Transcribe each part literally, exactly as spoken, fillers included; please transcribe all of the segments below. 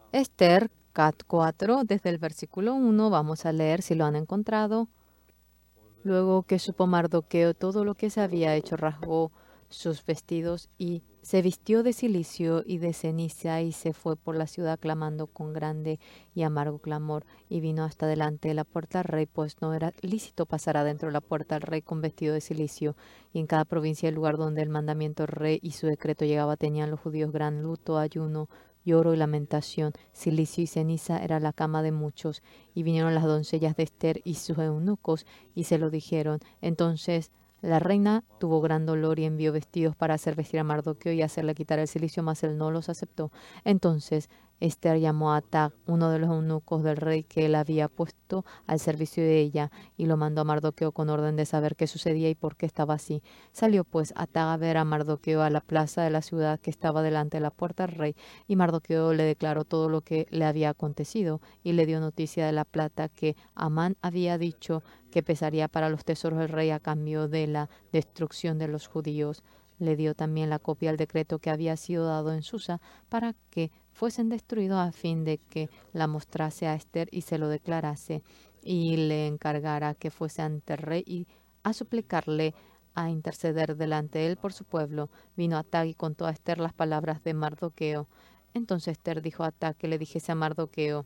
Esther cat cuatro, desde el versículo uno, vamos a leer si lo han encontrado. Luego que supo Mardoqueo todo lo que se había hecho, rasgó sus vestidos y se vistió de cilicio y de ceniza y se fue por la ciudad clamando con grande y amargo clamor y vino hasta delante de la puerta del rey, pues no era lícito pasar adentro de la puerta del rey con vestido de cilicio. Y en cada provincia el lugar donde el mandamiento del rey y su decreto llegaba tenían los judíos gran luto, ayuno, lloro y lamentación. Cilicio y ceniza era la cama de muchos. Y vinieron las doncellas de Esther y sus eunucos y se lo dijeron. Entonces la reina tuvo gran dolor y envió vestidos para hacer vestir a Mardoqueo y hacerle quitar el cilicio, mas él no los aceptó. Entonces Esther llamó a Atag, uno de los eunucos del rey que él había puesto al servicio de ella, y lo mandó a Mardoqueo con orden de saber qué sucedía y por qué estaba así. Salió pues Atag a ver a Mardoqueo a la plaza de la ciudad que estaba delante de la puerta del rey, y Mardoqueo le declaró todo lo que le había acontecido, y le dio noticia de la plata que Amán había dicho que pesaría para los tesoros del rey a cambio de la destrucción de los judíos. Le dio también la copia del decreto que había sido dado en Susa para que fuesen destruidos, a fin de que la mostrase a Esther y se lo declarase, y le encargara que fuese ante el rey y a suplicarle a interceder delante de él por su pueblo. Vino Atag y contó a Esther las palabras de Mardoqueo. Entonces Esther dijo a Atag que le dijese a Mardoqueo: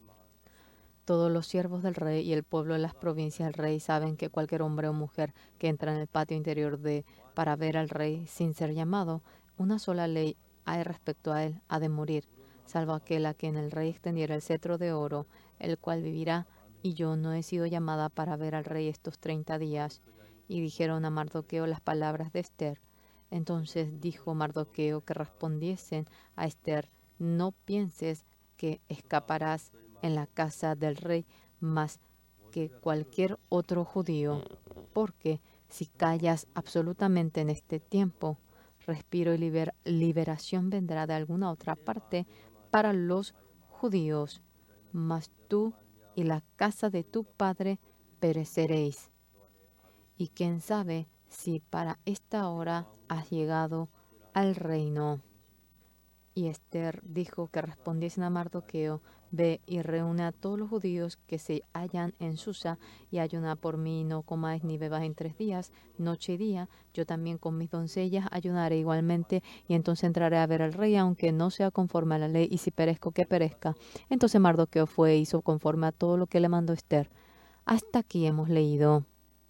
todos los siervos del rey y el pueblo de las provincias del rey saben que cualquier hombre o mujer que entra en el patio interior de para ver al rey sin ser llamado, una sola ley hay respecto a él, ha de morir, salvo aquel a quien el rey extendiera el cetro de oro, el cual vivirá, y yo no he sido llamada para ver al rey estos treinta días. Y dijeron a Mardoqueo las palabras de Esther. Entonces dijo Mardoqueo que respondiesen a Esther: no pienses que escaparás en la casa del rey más que cualquier otro judío, porque si callas absolutamente en este tiempo, respiro y liber liberación vendrá de alguna otra parte para los judíos, mas tú y la casa de tu padre pereceréis. Y quién sabe si para esta hora has llegado al reino. Y Esther dijo que respondiesen a Mardoqueo: ve y reúne a todos los judíos que se hallan en Susa y ayuna por mí, y no comáis ni bebáis en tres días, noche y día. Yo también con mis doncellas ayunaré igualmente, y entonces entraré a ver al rey, aunque no sea conforme a la ley, y si perezco, que perezca. Entonces Mardoqueo fue e hizo conforme a todo lo que le mandó Esther. Hasta aquí hemos leído.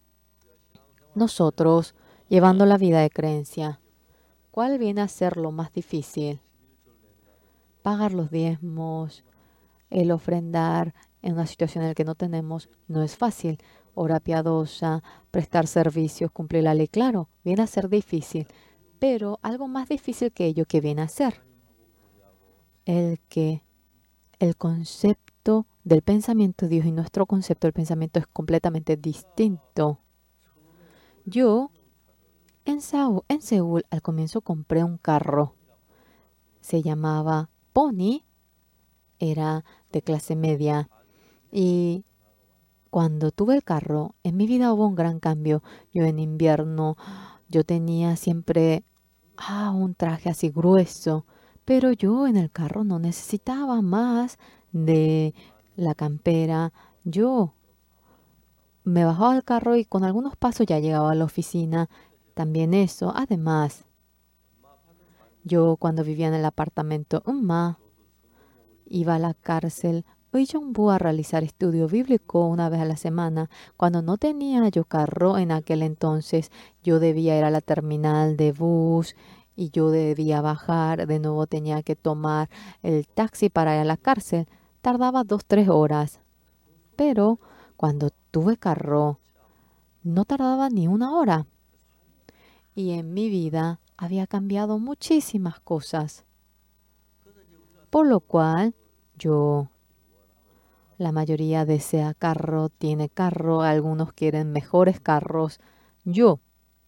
Nosotros, llevando la vida de creencia, ¿cuál viene a ser lo más difícil? Pagar los diezmos, el ofrendar en una situación en la que no tenemos, no es fácil. Hora piadosa, prestar servicios, cumplir la ley, claro, viene a ser difícil. Pero algo más difícil que ello, que viene a ser el que el concepto del pensamiento de Dios y nuestro concepto del pensamiento es completamente distinto. Yo en, Saúl, en Seúl al comienzo compré un carro. Se llamaba Pony. Era de clase media. Y cuando tuve el carro, en mi vida hubo un gran cambio. Yo en invierno, yo tenía siempre ah, un traje así grueso. Pero yo en el carro no necesitaba más de la campera. Yo me bajaba del carro y con algunos pasos ya llegaba a la oficina. También eso. Además, yo cuando vivía en el apartamento Umma, iba a la cárcel Uijeongbu a realizar estudio bíblico una vez a la semana. Cuando no tenía yo carro en aquel entonces, yo debía ir a la terminal de bus y yo debía bajar. De nuevo tenía que tomar el taxi para ir a la cárcel. Tardaba dos, tres horas. Pero cuando tuve carro, no tardaba ni una hora. Y en mi vida había cambiado muchísimas cosas. Por lo cual, yo, la mayoría desea carro, tiene carro, algunos quieren mejores carros. Yo,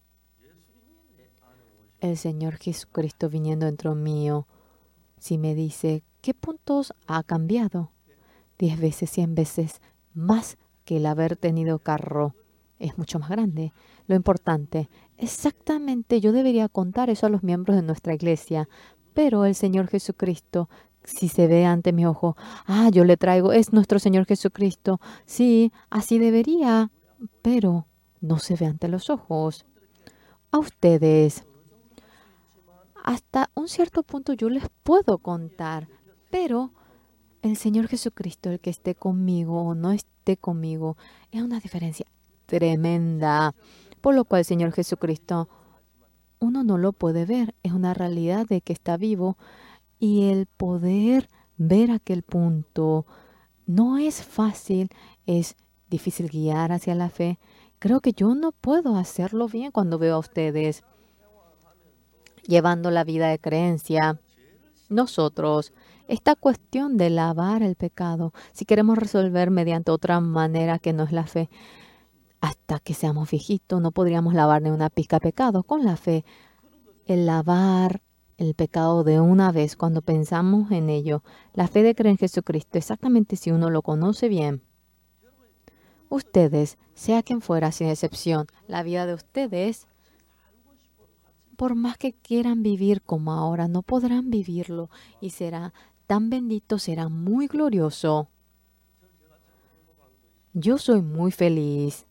el Señor Jesucristo viniendo dentro mío, si me dice, ¿qué puntos ha cambiado? Diez veces, cien veces más que el haber tenido carro. Es mucho más grande. Lo importante, exactamente, yo debería contar eso a los miembros de nuestra iglesia, pero el Señor Jesucristo si se ve ante mi ojo, ah, yo le traigo, es nuestro Señor Jesucristo. Sí, así debería, pero no se ve ante los ojos. A ustedes, hasta un cierto punto yo les puedo contar, pero el Señor Jesucristo, el que esté conmigo o no esté conmigo, es una diferencia tremenda. Por lo cual el Señor Jesucristo, uno no lo puede ver, es una realidad de que está vivo y el poder ver aquel punto no es fácil, es difícil guiar hacia la fe. Creo que yo no puedo hacerlo bien cuando veo a ustedes llevando la vida de creencia. Nosotros, esta cuestión de lavar el pecado, si queremos resolver mediante otra manera que no es la fe, hasta que seamos viejitos, no podríamos lavar ni una pizca de pecado. Con la fe, el lavar el pecado de una vez cuando pensamos en ello, la fe de creer en Jesucristo, exactamente si uno lo conoce bien. Ustedes, sea quien fuera, sin excepción, la vida de ustedes, por más que quieran vivir como ahora, no podrán vivirlo y será tan bendito, será muy glorioso. Yo soy muy feliz.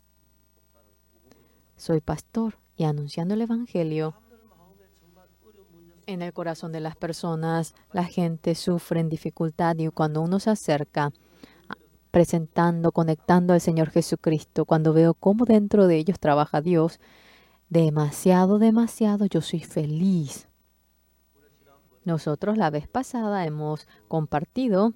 Soy pastor y anunciando el Evangelio. En el corazón de las personas, la gente sufre en dificultad y cuando uno se acerca, presentando, conectando al Señor Jesucristo, cuando veo cómo dentro de ellos trabaja Dios, demasiado, demasiado, yo soy feliz. Nosotros la vez pasada hemos compartido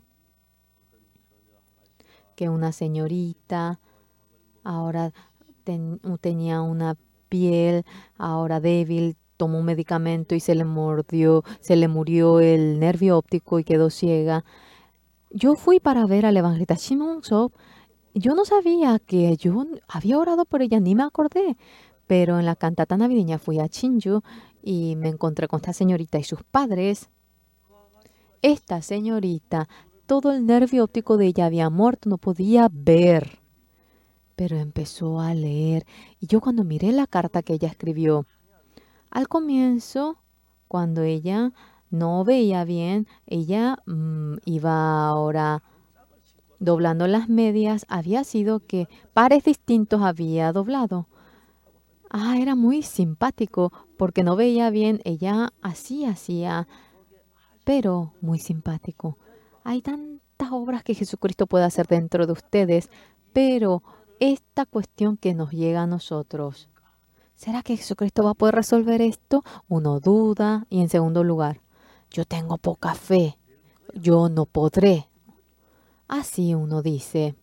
que una señorita ahora ten, tenía una piel ahora débil, tomó un medicamento y se le mordió, se le murió el nervio óptico y quedó ciega. Yo fui para ver al evangelista Shimon Sop. Yo no sabía que yo había orado por ella, ni me acordé. Pero en la cantata navideña fui a Chinju y me encontré con esta señorita y sus padres. Esta señorita, todo el nervio óptico de ella había muerto, no podía ver. Pero empezó a leer. Y yo cuando miré la carta que ella escribió, al comienzo, cuando ella no veía bien, ella mmm, iba ahora doblando las medias, había sido que pares distintos había doblado. Ah, era muy simpático porque no veía bien, ella así hacía, pero muy simpático. Hay tantas obras que Jesucristo puede hacer dentro de ustedes, pero esta cuestión que nos llega a nosotros, ¿será que Jesucristo va a poder resolver esto? Uno duda. Y en segundo lugar, yo tengo poca fe. Yo no podré. Así uno dice,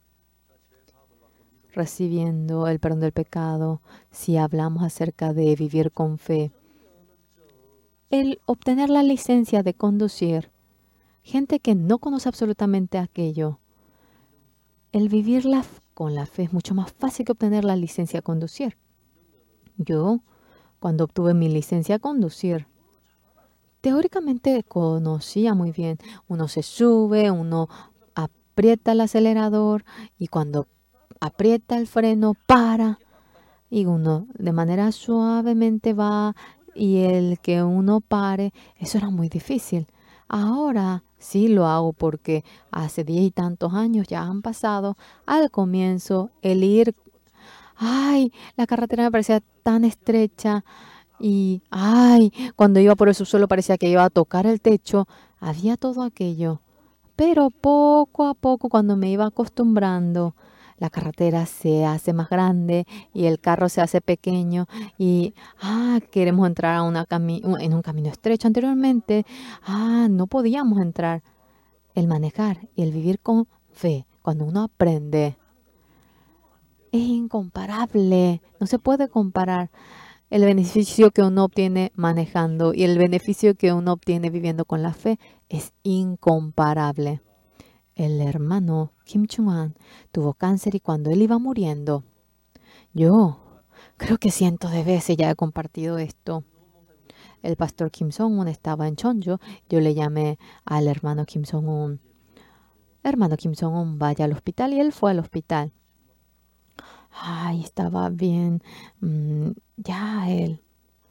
recibiendo el perdón del pecado, si hablamos acerca de vivir con fe. El obtener la licencia de conducir, gente que no conoce absolutamente aquello, el vivirla con la fe es mucho más fácil que obtener la licencia de conducir. Yo, cuando obtuve mi licencia a conducir, teóricamente conocía muy bien. Uno se sube, uno aprieta el acelerador y cuando aprieta el freno, para. Y uno de manera suavemente va y el que uno pare, eso era muy difícil. Ahora sí lo hago porque hace diez y tantos años ya han pasado. Al comienzo, el ir, ay, la carretera me parecía tan estrecha y, ay, cuando iba por el subsuelo parecía que iba a tocar el techo. Había todo aquello. Pero poco a poco, cuando me iba acostumbrando, la carretera se hace más grande y el carro se hace pequeño y, ah, queremos entrar a una cami en un camino estrecho. Anteriormente, ah, no podíamos entrar. El manejar y el vivir con fe, cuando uno aprende, es incomparable. No se puede comparar el beneficio que uno obtiene manejando y el beneficio que uno obtiene viviendo con la fe es incomparable. El hermano Kim Chung-an tuvo cáncer y cuando él iba muriendo, yo creo que cientos de veces ya he compartido esto. El pastor Kim Song-un estaba en Chonjo. Yo le llamé al hermano Kim Song-un. Hermano Kim Song-un, vaya al hospital, y él fue al hospital. Ay, estaba bien. Mm, ya él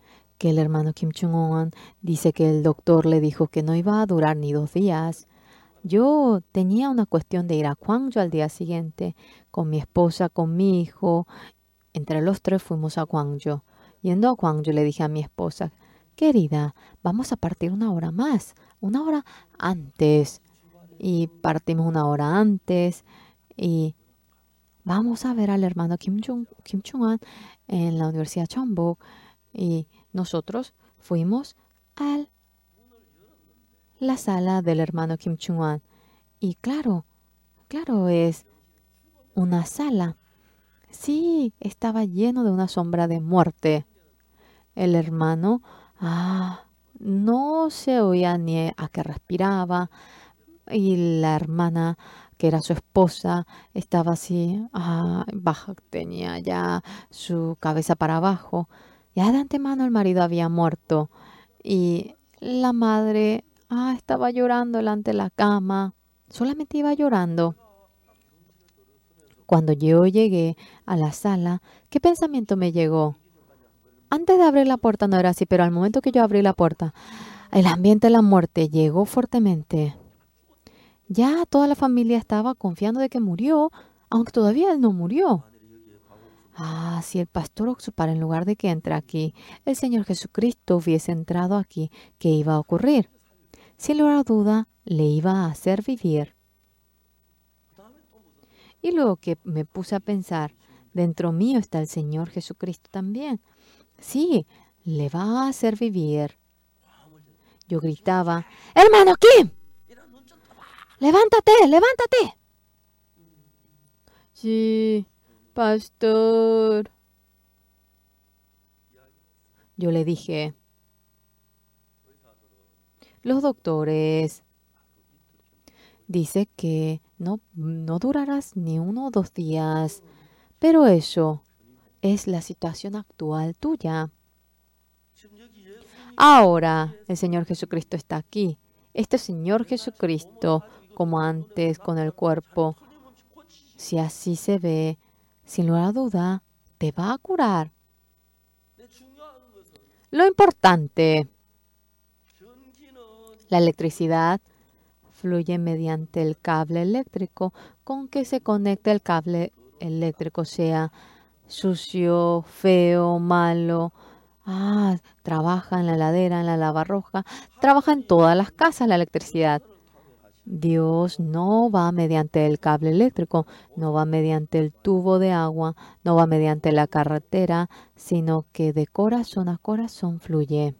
que el hermano Kim Chung-won dice que el doctor le dijo que no iba a durar ni dos días. Yo tenía una cuestión de ir a Gwangju al día siguiente con mi esposa, con mi hijo. Entre los tres fuimos a Gwangju. Yendo a Gwangju le dije a mi esposa, querida, vamos a partir una hora más, una hora antes. Y partimos una hora antes y vamos a ver al hermano Kim Chung, Kim Chung-an en la Universidad Chonbuk. Y nosotros fuimos a la sala del hermano Kim Chung-an. Y claro, claro, es una sala. Sí, estaba lleno de una sombra de muerte. El hermano ah, no se oía ni a qué respiraba. Y la hermana, que era su esposa, estaba así, ah, baja, tenía ya su cabeza para abajo. Ya de antemano el marido había muerto. Y la madre ah, estaba llorando delante de la cama. Solamente iba llorando. Cuando yo llegué a la sala, ¿qué pensamiento me llegó? Antes de abrir la puerta no era así, pero al momento que yo abrí la puerta, el ambiente de la muerte llegó fuertemente. Ya toda la familia estaba confiando de que murió, aunque todavía él no murió. Ah, si el pastor Oxupar, en lugar de que entre aquí, el Señor Jesucristo hubiese entrado aquí, ¿qué iba a ocurrir? Sin lugar a duda, le iba a hacer vivir. Y luego que me puse a pensar, dentro mío está el Señor Jesucristo también. Sí, le va a hacer vivir. Yo gritaba, hermano Kim, levántate, levántate. Sí, pastor. Yo le dije, los doctores dicen que no, no durarás ni uno o dos días, pero eso es la situación actual tuya. Ahora el Señor Jesucristo está aquí. Este Señor Jesucristo, como antes con el cuerpo, si así se ve, sin lugar a duda, te va a curar. Lo importante, la electricidad fluye mediante el cable eléctrico con que se conecta el cable eléctrico, sea sucio, feo, malo. Ah, trabaja en la heladera, en la lavarroja, trabaja en todas las casas la electricidad. Dios no va mediante el cable eléctrico, no va mediante el tubo de agua, no va mediante la carretera, sino que de corazón a corazón fluye.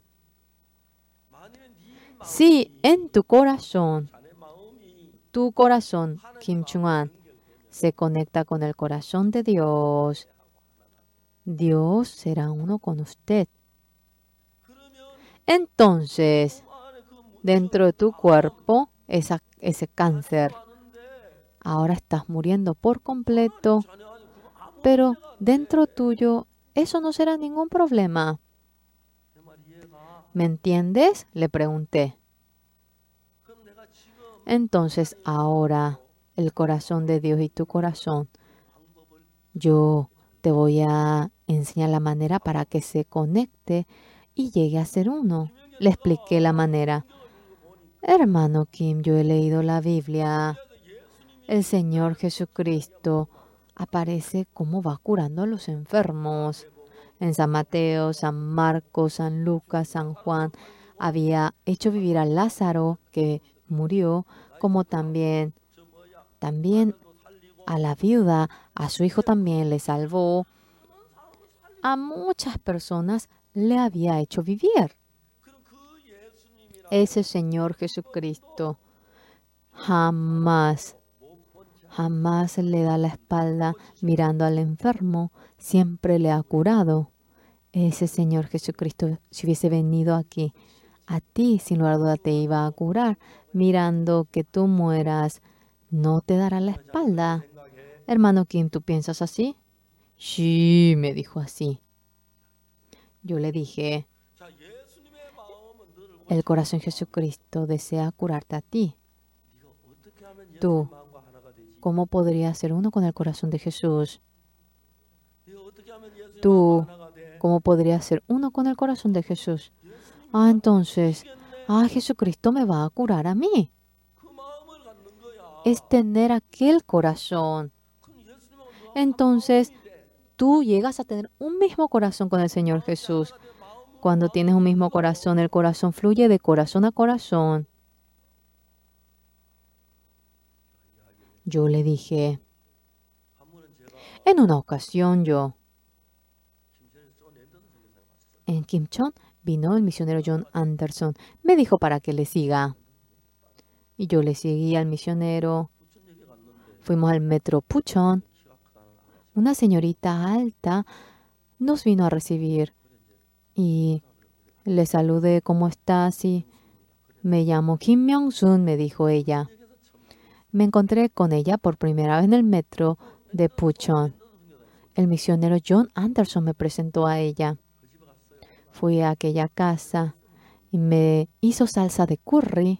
Si en tu corazón, tu corazón, Kim Chung-an, se conecta con el corazón de Dios, Dios será uno con usted. Entonces, dentro de tu cuerpo, esa, ese cáncer, ahora estás muriendo por completo, pero dentro tuyo, eso no será ningún problema. ¿Me entiendes? Le pregunté. Entonces, ahora, el corazón de Dios y tu corazón, yo te voy a enseñar la manera para que se conecte y llegue a ser uno. Le expliqué la manera. Hermano Kim, yo he leído la Biblia. El Señor Jesucristo aparece como va curando a los enfermos. En San Mateo, San Marcos, San Lucas, San Juan, había hecho vivir a Lázaro, que murió, como también, también a la viuda, a su hijo también le salvó. A muchas personas le había hecho vivir. Ese Señor Jesucristo jamás, jamás le da la espalda mirando al enfermo, siempre le ha curado. Ese Señor Jesucristo, si hubiese venido aquí, a ti sin lugar a duda te iba a curar, mirando que tú mueras, no te dará la espalda. Hermano Kim, ¿tú piensas así? Sí, me dijo así. Yo le dije, el corazón de Jesucristo desea curarte a ti. Tú, ¿cómo podrías ser uno con el corazón de Jesús? Tú, ¿Cómo podría ser uno con el corazón de Jesús? Ah, entonces, ah, Jesucristo me va a curar a mí. Es tener aquel corazón. Entonces, tú llegas a tener un mismo corazón con el Señor Jesús. Cuando tienes un mismo corazón, el corazón fluye de corazón a corazón. Yo le dije, en una ocasión yo, en Kimchon, vino el misionero John Anderson. Me dijo para que le siga. Y yo le seguí al misionero. Fuimos al metro Puchon. Una señorita alta nos vino a recibir. Y le saludé, ¿cómo estás? Y me llamo Kim Myung-sun, me dijo ella. Me encontré con ella por primera vez en el metro de Puchon. El misionero John Anderson me presentó a ella. Fui a aquella casa y me hizo salsa de curry.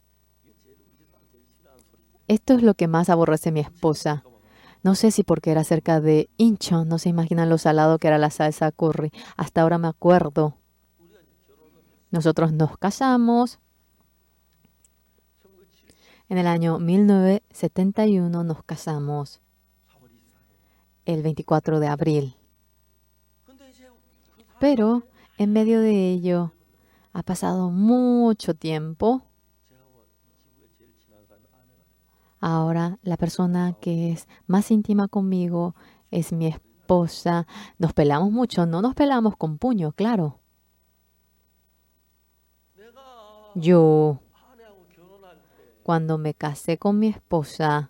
Esto es lo que más aborrece mi esposa. No sé si porque era cerca de Incheon, no se imaginan lo salado que era la salsa curry. Hasta ahora me acuerdo. Nosotros nos casamos. En el año mil novecientos setenta y uno nos casamos. El veinticuatro de abril. Pero en medio de ello ha pasado mucho tiempo. Ahora la persona que es más íntima conmigo es mi esposa. Nos pelamos mucho, no nos pelamos con puño, claro. Yo, cuando me casé con mi esposa,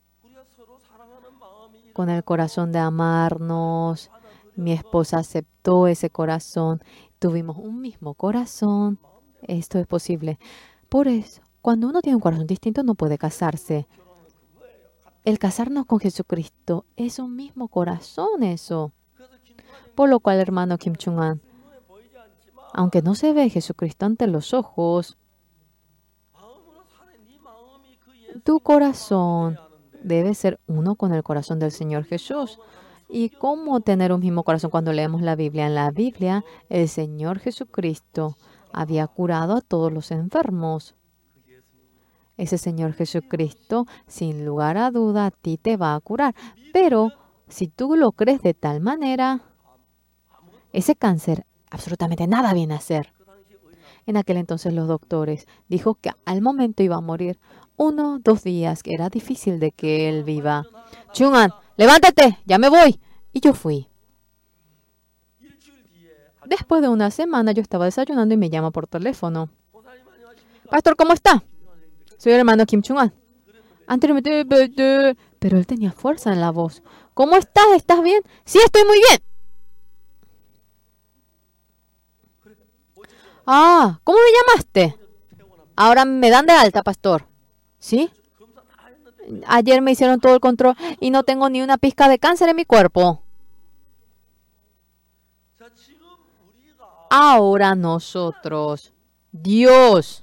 con el corazón de amarnos, mi esposa aceptó ese corazón. Tuvimos un mismo corazón. Esto es posible. Por eso, cuando uno tiene un corazón distinto, no puede casarse. El casarnos con Jesucristo es un mismo corazón, eso. Por lo cual, hermano Kim Chung-an, aunque no se ve Jesucristo ante los ojos, tu corazón debe ser uno con el corazón del Señor Jesús. ¿Y cómo tener un mismo corazón cuando leemos la Biblia? En la Biblia, el Señor Jesucristo había curado a todos los enfermos. Ese Señor Jesucristo, sin lugar a duda, a ti te va a curar. Pero si tú lo crees de tal manera, ese cáncer absolutamente nada viene a hacer. En aquel entonces los doctores dijo que al momento iba a morir uno, dos días, que era difícil de que él viva. Chung-an, levántate, ya me voy. Y yo fui. Después de una semana yo estaba desayunando y me llama por teléfono. Pastor, ¿cómo está? Soy el hermano Kim Chung-an. Anteriormente, pero él tenía fuerza en la voz. ¿Cómo estás? ¿Estás bien? Sí, estoy muy bien. Ah, ¿cómo me llamaste? Ahora me dan de alta, pastor. ¿Sí? Ayer me hicieron todo el control y no tengo ni una pizca de cáncer en mi cuerpo. Ahora nosotros, Dios,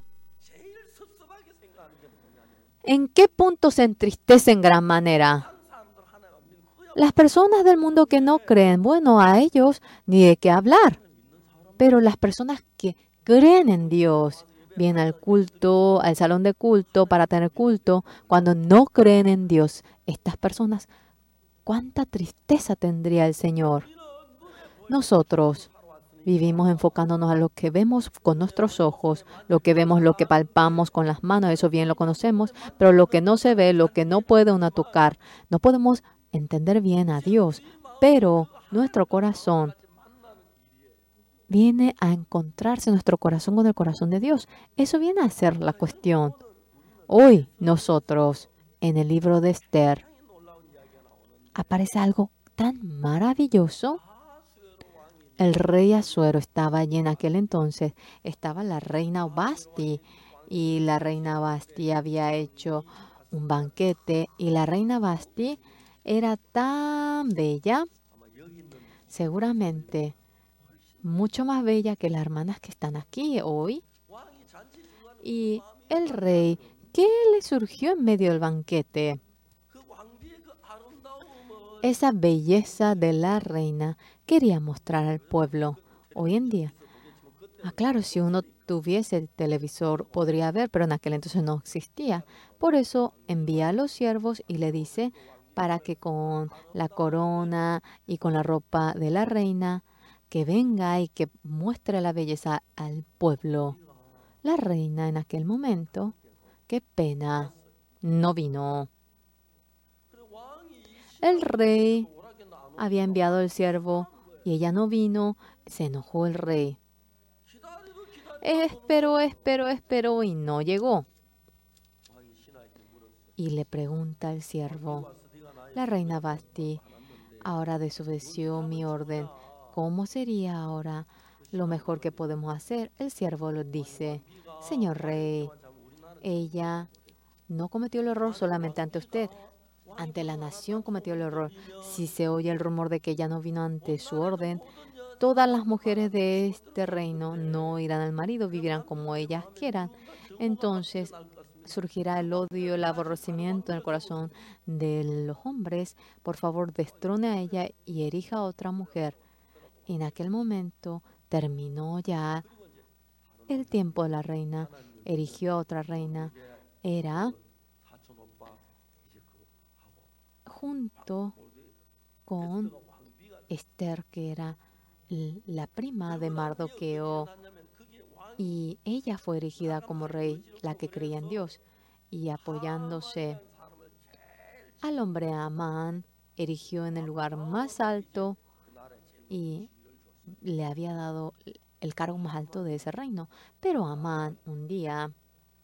¿en qué punto se entristece en gran manera? Las personas del mundo que no creen, bueno, a ellos ni de qué hablar. Pero las personas que creen en Dios, vienen al culto, al salón de culto para tener culto, cuando no creen en Dios, estas personas, ¿cuánta tristeza tendría el Señor? Nosotros vivimos enfocándonos a lo que vemos con nuestros ojos, lo que vemos, lo que palpamos con las manos, eso bien lo conocemos, pero lo que no se ve, lo que no puede uno tocar, no podemos entender bien a Dios, pero nuestro corazón viene a encontrarse nuestro corazón con el corazón de Dios. Eso viene a ser la cuestión. Hoy nosotros, en el libro de Esther, aparece algo tan maravilloso. El rey Asuero estaba allí en aquel entonces. Estaba la reina Vasti. Y la reina Vasti había hecho un banquete. Y la reina Vasti era tan bella. Seguramente mucho más bella que las hermanas que están aquí hoy. Y el rey, ¿qué le surgió en medio del banquete? esa belleza de la reina quería mostrar al pueblo hoy en día. Ah, claro, si uno tuviese el televisor podría ver, pero en aquel entonces no existía. Por eso envía a los siervos y le dice para que con la corona y con la ropa de la reina, que venga y que muestre la belleza al pueblo. La reina en aquel momento, qué pena, no vino. El rey había enviado el siervo y ella no vino, se enojó el rey. Esperó, esperó, esperó y no llegó. Y le pregunta el siervo, la reina Basti, ahora desobedeció mi orden. ¿Cómo sería ahora lo mejor que podemos hacer? El siervo le dice, señor rey, ella no cometió el error solamente ante usted, ante la nación cometió el error. Si se oye el rumor de que ella no vino ante su orden, todas las mujeres de este reino no irán al marido, vivirán como ellas quieran. Entonces surgirá el odio, el aborrecimiento en el corazón de los hombres. Por favor, destrone a ella y erija a otra mujer. En aquel momento terminó ya el tiempo de la reina, erigió a otra reina. Era junto con Esther, que era la prima de Mardoqueo, y ella fue erigida como rey, la que creía en Dios, y apoyándose al hombre Amán, erigió en el lugar más alto y le había dado el cargo más alto de ese reino. Pero Amán un día,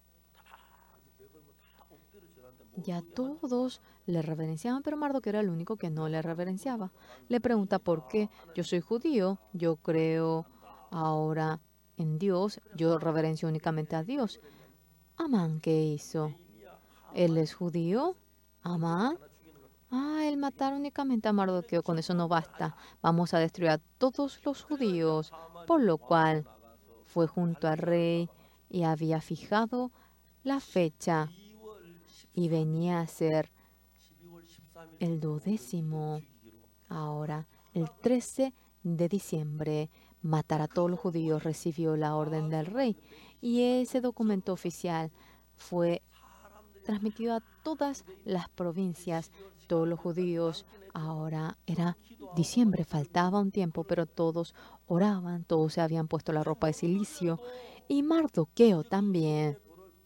ya todos le reverenciaban, pero Mardoqueo era el único que no le reverenciaba. Le pregunta por qué. Yo soy judío, yo creo ahora en Dios, yo reverencio únicamente a Dios. Amán, ¿qué hizo? ¿Él es judío? Amán. Ah, él matar únicamente a Mardoqueo, con eso no basta. Vamos a destruir a todos los judíos. Por lo cual fue junto al rey y había fijado la fecha y venía a ser el duodécimo. Ahora, el trece de diciembre, matar a todos los judíos recibió la orden del rey. Y ese documento oficial fue transmitido a todas las provincias, todos los judíos. Ahora era diciembre, faltaba un tiempo, pero todos oraban, todos se habían puesto la ropa de silicio. Y Mardoqueo también.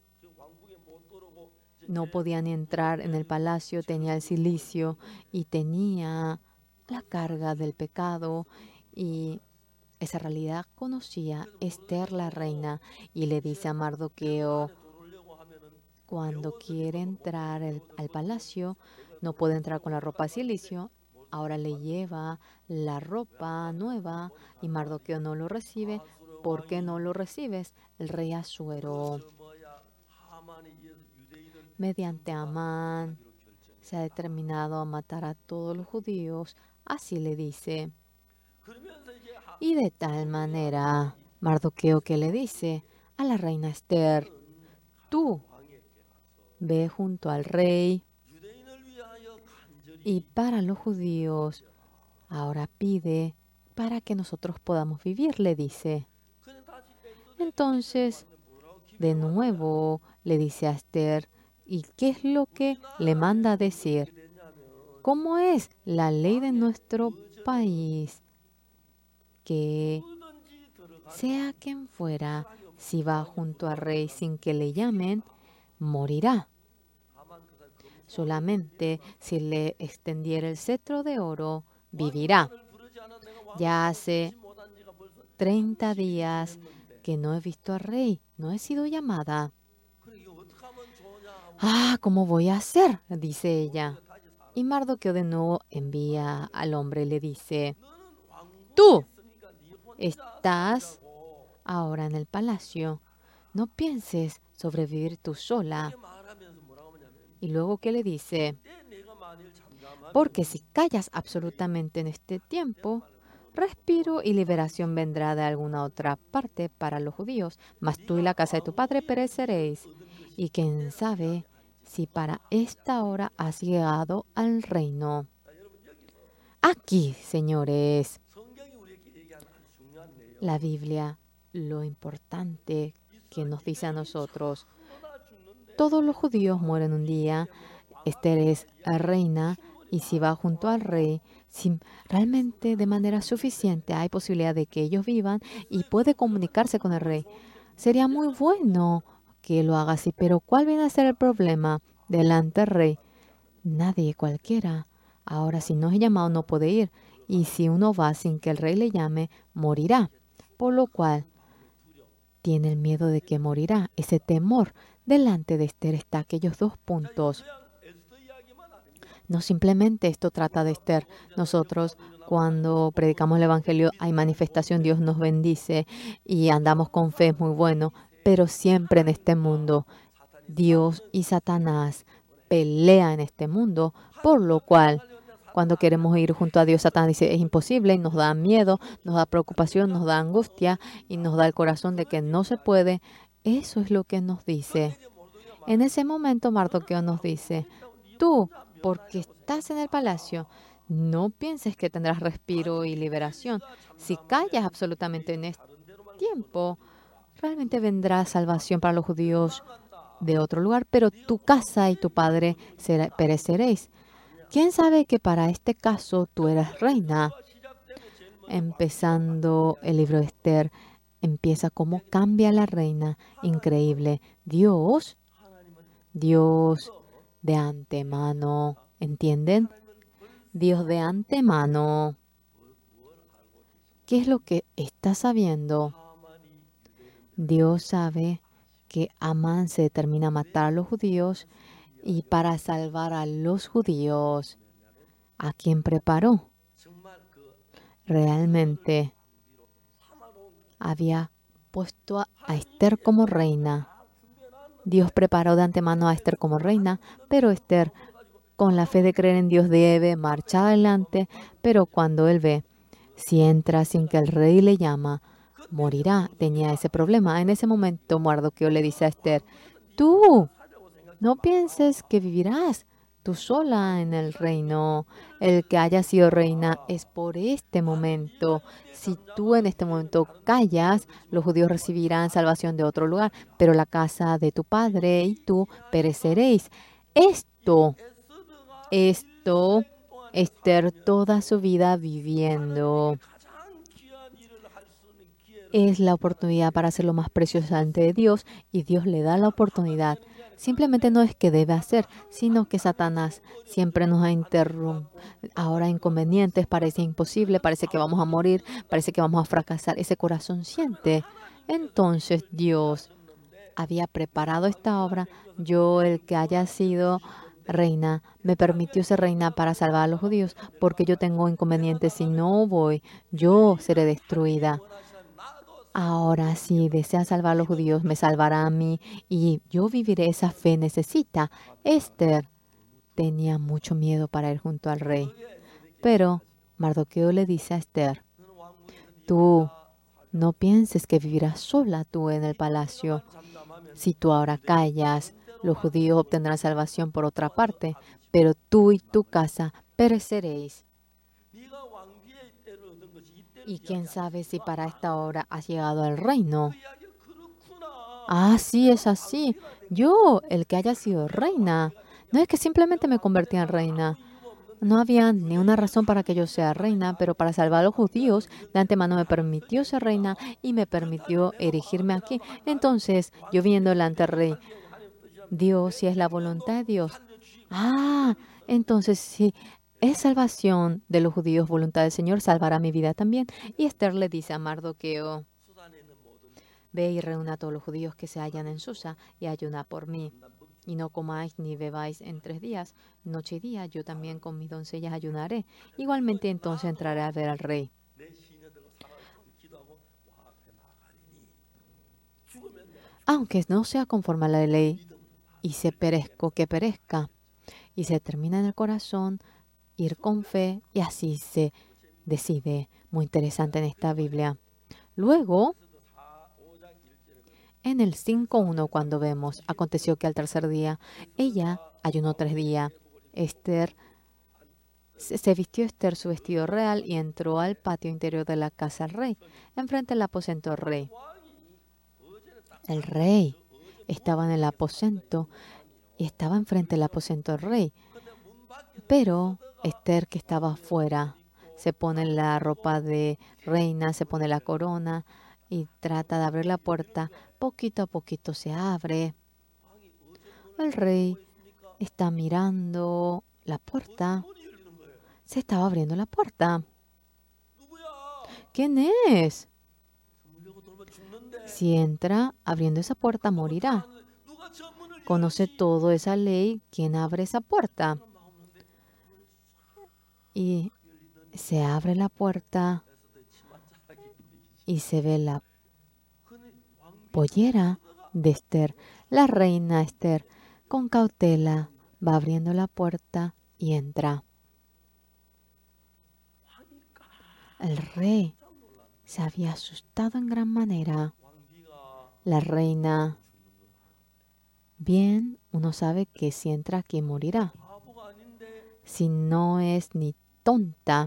No podían entrar en el palacio, tenía el silicio y tenía la carga del pecado. Y esa realidad conocía Esther la reina y le dice a Mardoqueo, cuando quiere entrar el, al palacio, no puede entrar con la ropa de silicio. Ahora le lleva la ropa nueva y Mardoqueo no lo recibe. ¿Por qué no lo recibes? El rey Asuero, mediante Amán, se ha determinado a matar a todos los judíos. Así le dice. Y de tal manera, Mardoqueo que le dice a la reina Esther, tú ve junto al rey y para los judíos, ahora pide para que nosotros podamos vivir, le dice. Entonces, de nuevo, le dice a Esther, ¿y qué es lo que le manda a decir? ¿Cómo es la ley de nuestro país? Que sea quien fuera, si va junto al rey sin que le llamen, morirá. Solamente si le extendiera el cetro de oro, vivirá. Ya hace treinta días que no he visto al rey, no he sido llamada. Ah, ¿cómo voy a hacer? Dice ella. Y Mardoqueo de nuevo envía al hombre y le dice, tú estás ahora en el palacio, no pienses sobrevivir tú sola. Y luego, ¿qué le dice? Porque si callas absolutamente en este tiempo, respiro y liberación vendrá de alguna otra parte para los judíos, mas tú y la casa de tu padre pereceréis. Y quién sabe si para esta hora has llegado al reino. Aquí, señores, la Biblia, lo importante que nos dice a nosotros, todos los judíos mueren un día. Esther es reina y si va junto al rey, si realmente de manera suficiente hay posibilidad de que ellos vivan y puede comunicarse con el rey, sería muy bueno que lo haga así. Pero ¿cuál viene a ser el problema delante del rey? Nadie, cualquiera. Ahora, si no es llamado, no puede ir. Y si uno va sin que el rey le llame, morirá. Por lo cual, tiene el miedo de que morirá. Ese temor delante de Esther está aquellos dos puntos. No simplemente esto trata de Esther. Nosotros, cuando predicamos el Evangelio, hay manifestación, Dios nos bendice y andamos con fe, es muy bueno. Pero siempre en este mundo, Dios y Satanás pelean en este mundo, por lo cual, cuando queremos ir junto a Dios, Satanás dice, es imposible, y nos da miedo, nos da preocupación, nos da angustia y nos da el corazón de que no se puede. Eso es lo que nos dice. En ese momento, Mardoqueo nos dice, tú, porque estás en el palacio, no pienses que tendrás respiro y liberación. Si callas absolutamente en este tiempo, realmente vendrá salvación para los judíos de otro lugar, pero tu casa y tu padre será, pereceréis. ¿Quién sabe que para este caso tú eres reina? Empezando el libro de Esther, empieza cómo cambia la reina. Increíble. Dios, Dios de antemano, ¿entienden? Dios de antemano. ¿Qué es lo que está sabiendo? Dios sabe que Amán se determina a matar a los judíos y para salvar a los judíos, ¿a quién preparó? Realmente había puesto a, a Esther como reina. Dios preparó de antemano a Esther como reina, pero Esther, con la fe de creer en Dios, debe marchar adelante, pero cuando él ve, si entra sin que el rey le llama, morirá. Tenía ese problema. En ese momento, Mardoqueo le dice a Esther, tú, no pienses que vivirás tú sola en el reino. El que haya sido reina es por este momento. Si tú en este momento callas, los judíos recibirán salvación de otro lugar, pero la casa de tu padre y tú pereceréis. Esto, esto, Esther toda su vida viviendo. Es la oportunidad para hacer lo más precioso ante Dios y Dios le da la oportunidad. Simplemente no es que debe hacer, sino que Satanás siempre nos ha interrumpido. Ahora inconvenientes, parece imposible, parece que vamos a morir, parece que vamos a fracasar. Ese corazón siente. Entonces Dios había preparado esta obra. Yo, el que haya sido reina, me permitió ser reina para salvar a los judíos, porque yo tengo inconvenientes. Si no voy, yo seré destruida. Ahora, si desea salvar a los judíos, me salvará a mí y yo viviré. Esa fe necesita. Esther tenía mucho miedo para ir junto al rey. Pero Mardoqueo le dice a Esther, tú no pienses que vivirás sola tú en el palacio. Si tú ahora callas, los judíos obtendrán salvación por otra parte, pero tú y tu casa pereceréis. Y quién sabe si para esta hora has llegado al reino. Ah, sí, es así. Yo, el que haya sido reina. No es que simplemente me convertí en reina. No había ni una razón para que yo sea reina, pero para salvar a los judíos, de antemano me permitió ser reina y me permitió erigirme aquí. Entonces, yo viendo delante del rey, Dios, si es la voluntad de Dios. Ah, entonces sí. Es salvación de los judíos, voluntad del Señor, salvará mi vida también. Y Esther le dice a Mardoqueo, ve y reúna a todos los judíos que se hallan en Susa y ayuna por mí. Y no comáis ni bebáis en tres días, noche y día. Yo también con mis doncellas ayunaré. Igualmente entonces entraré a ver al rey. Aunque no sea conforme a la ley, y se perezco que perezca. Y se termina en el corazón, ir con fe, y así se decide. Muy interesante en esta Biblia. Luego, en el cinco uno, cuando vemos, aconteció que al tercer día, ella ayunó tres días. Esther Se, se vistió Esther su vestido real y entró al patio interior de la casa del rey, enfrente del aposento del rey. El rey estaba en el aposento y estaba enfrente del aposento del rey. Pero Esther, que estaba afuera, se pone la ropa de reina, se pone la corona y trata de abrir la puerta. Poquito a poquito se abre. El rey está mirando la puerta. Se estaba abriendo la puerta. ¿Quién es? Si entra abriendo esa puerta, morirá. Conoce toda esa ley. ¿Quién abre esa puerta? Y se abre la puerta y se ve la pollera de Esther. La reina Esther, con cautela, va abriendo la puerta y entra. El rey se había asustado en gran manera. La reina, bien, uno sabe que si entra aquí morirá. Si no es ni tonta,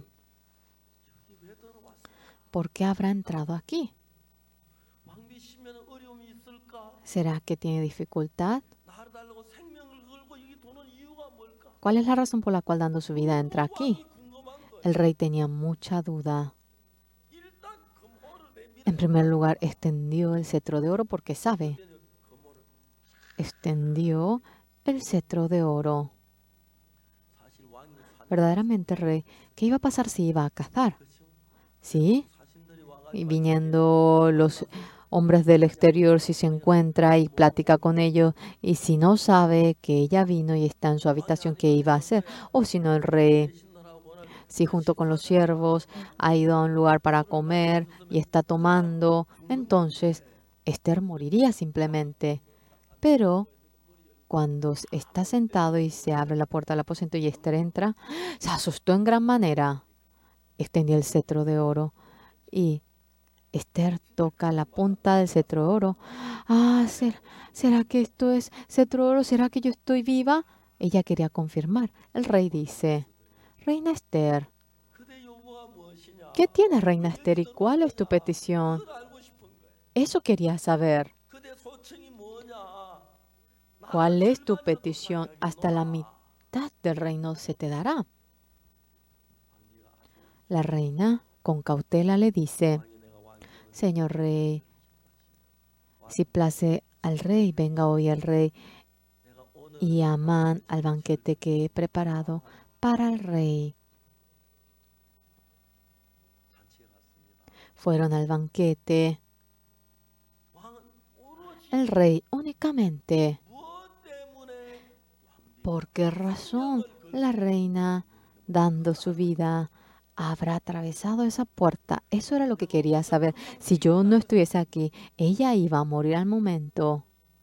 ¿por qué habrá entrado aquí? ¿Será que tiene dificultad? ¿Cuál es la razón por la cual dando su vida entra aquí? El rey tenía mucha duda. En primer lugar, extendió el cetro de oro porque sabe. Extendió el cetro de oro. Verdaderamente, rey, ¿qué iba a pasar si iba a cazar? ¿Sí? Y viniendo los hombres del exterior, si se encuentra y platica con ellos, y si no sabe que ella vino y está en su habitación, ¿qué iba a hacer? O si no, el rey, si junto con los siervos ha ido a un lugar para comer y está tomando, entonces Esther moriría simplemente. Pero cuando está sentado y se abre la puerta del aposento y Esther entra, se asustó en gran manera. Extendió el cetro de oro y Esther toca la punta del cetro de oro. Ah, ¿será, ¿será que esto es cetro de oro? ¿Será que yo estoy viva? Ella quería confirmar. El rey dice, Reina Esther, ¿qué tienes, Reina Esther? ¿Y cuál es tu petición? Eso quería saber. ¿Cuál es tu petición? Hasta la mitad del reino se te dará. La reina, con cautela, le dice, Señor rey, si place al rey, venga hoy el rey y Amán al banquete que he preparado para el rey. Fueron al banquete. El rey únicamente. ¿Por qué razón la reina, dando su vida, habrá atravesado esa puerta? Eso era lo que quería saber. Si yo no estuviese aquí, ella iba a morir al momento.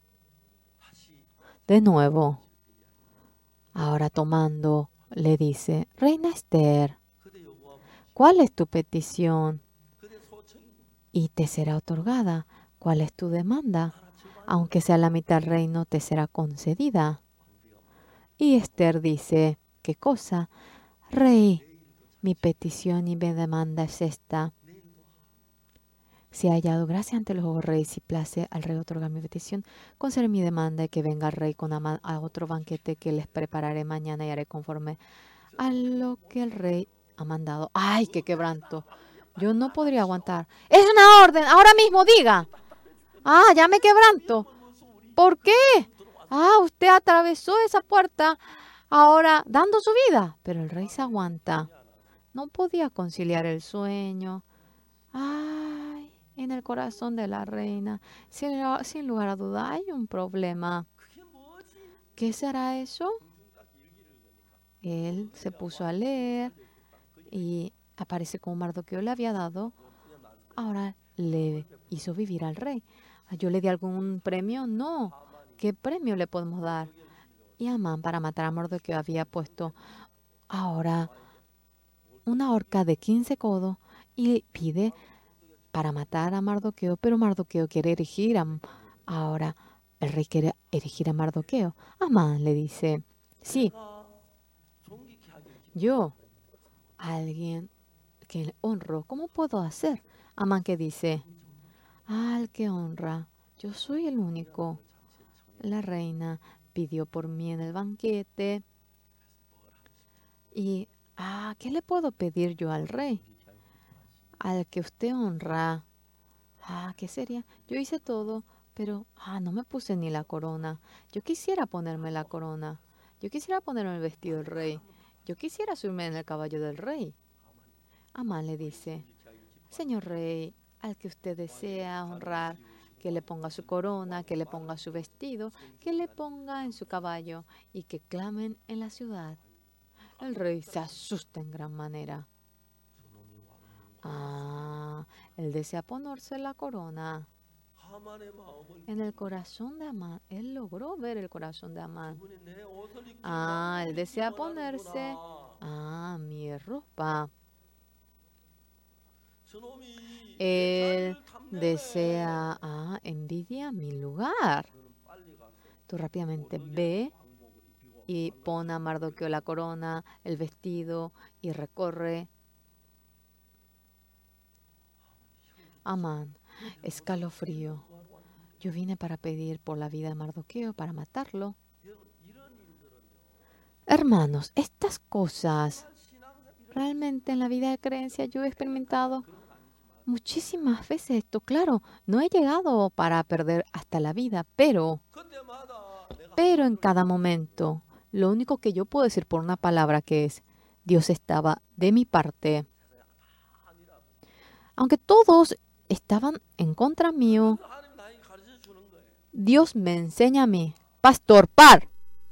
De nuevo, ahora tomando, le dice, Reina Esther, ¿cuál es tu petición? Y te será otorgada. ¿Cuál es tu demanda? Aunque sea la mitad del reino, te será concedida. Y Esther dice, ¿qué cosa? Rey, mi petición y mi demanda es esta. Si ha hallado gracia ante los ojos rey, si place al rey otorgar mi petición, conceder mi demanda y que venga el rey con Amán a otro banquete que les prepararé mañana y haré conforme a lo que el rey ha mandado. ¡Ay, qué quebranto! Yo no podría aguantar. ¡Es una orden! ¡Ahora mismo diga! ¡Ah, ya me quebranto! ¿Por qué? Ah, usted atravesó esa puerta ahora dando su vida. Pero el rey se aguanta. No podía conciliar el sueño. Ay, en el corazón de la reina, sin, sin lugar a duda, hay un problema. ¿Qué será eso? Él se puso a leer y aparece como Mardoqueo le había dado. Ahora le hizo vivir al rey. ¿Yo le di algún premio? No. ¿Qué premio le podemos dar? Y Amán, para matar a Mardoqueo, había puesto ahora una horca de quince codos y pide para matar a Mardoqueo, pero Mardoqueo quiere erigir a... Ahora el rey quiere erigir a Mardoqueo. Amán le dice, sí, yo alguien que honro, ¿cómo puedo hacer? Amán que dice, al que honra, yo soy el único. La reina pidió por mí en el banquete y, ah, ¿qué le puedo pedir yo al rey? Al que usted honra. Ah, ¿qué sería? Yo hice todo, pero, ah, no me puse ni la corona. Yo quisiera ponerme la corona. Yo quisiera ponerme el vestido del rey. Yo quisiera subirme en el caballo del rey. Amán le dice, señor rey, al que usted desea honrar, que le ponga su corona, que le ponga su vestido, que le ponga en su caballo y que clamen en la ciudad. El rey se asusta en gran manera. Ah, él desea ponerse la corona. En el corazón de Amán, él logró ver el corazón de Amán. Ah, él desea ponerse, ah, mi ropa. Él desea, ah, envidia mi lugar. Tú rápidamente ve y pone a Mardoqueo la corona, el vestido y recorre. Amán, escalofrío. Yo vine para pedir por la vida de Mardoqueo, para matarlo. Hermanos, estas cosas, realmente en la vida de creencia yo he experimentado muchísimas veces esto. Claro, no he llegado para perder hasta la vida, pero, pero en cada momento, lo único que yo puedo decir por una palabra que es, Dios estaba de mi parte. Aunque todos estaban en contra mío, Dios me enseña a mí, pastor, par.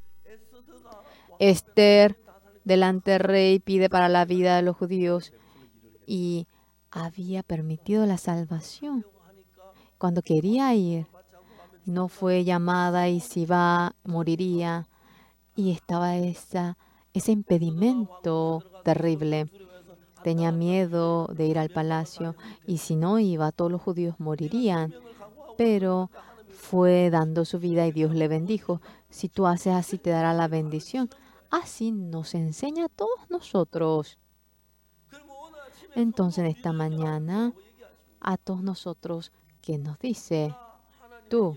Esther, delante del rey, pide para la vida de los judíos y había permitido la salvación. Cuando quería ir, no fue llamada y si va, moriría. Y estaba esa, ese impedimento terrible. Tenía miedo de ir al palacio y si no iba, todos los judíos morirían. Pero fue dando su vida y Dios le bendijo. Si tú haces así, te dará la bendición. Así nos enseña a todos nosotros. Entonces, esta mañana, a todos nosotros, ¿qué nos dice? Tú,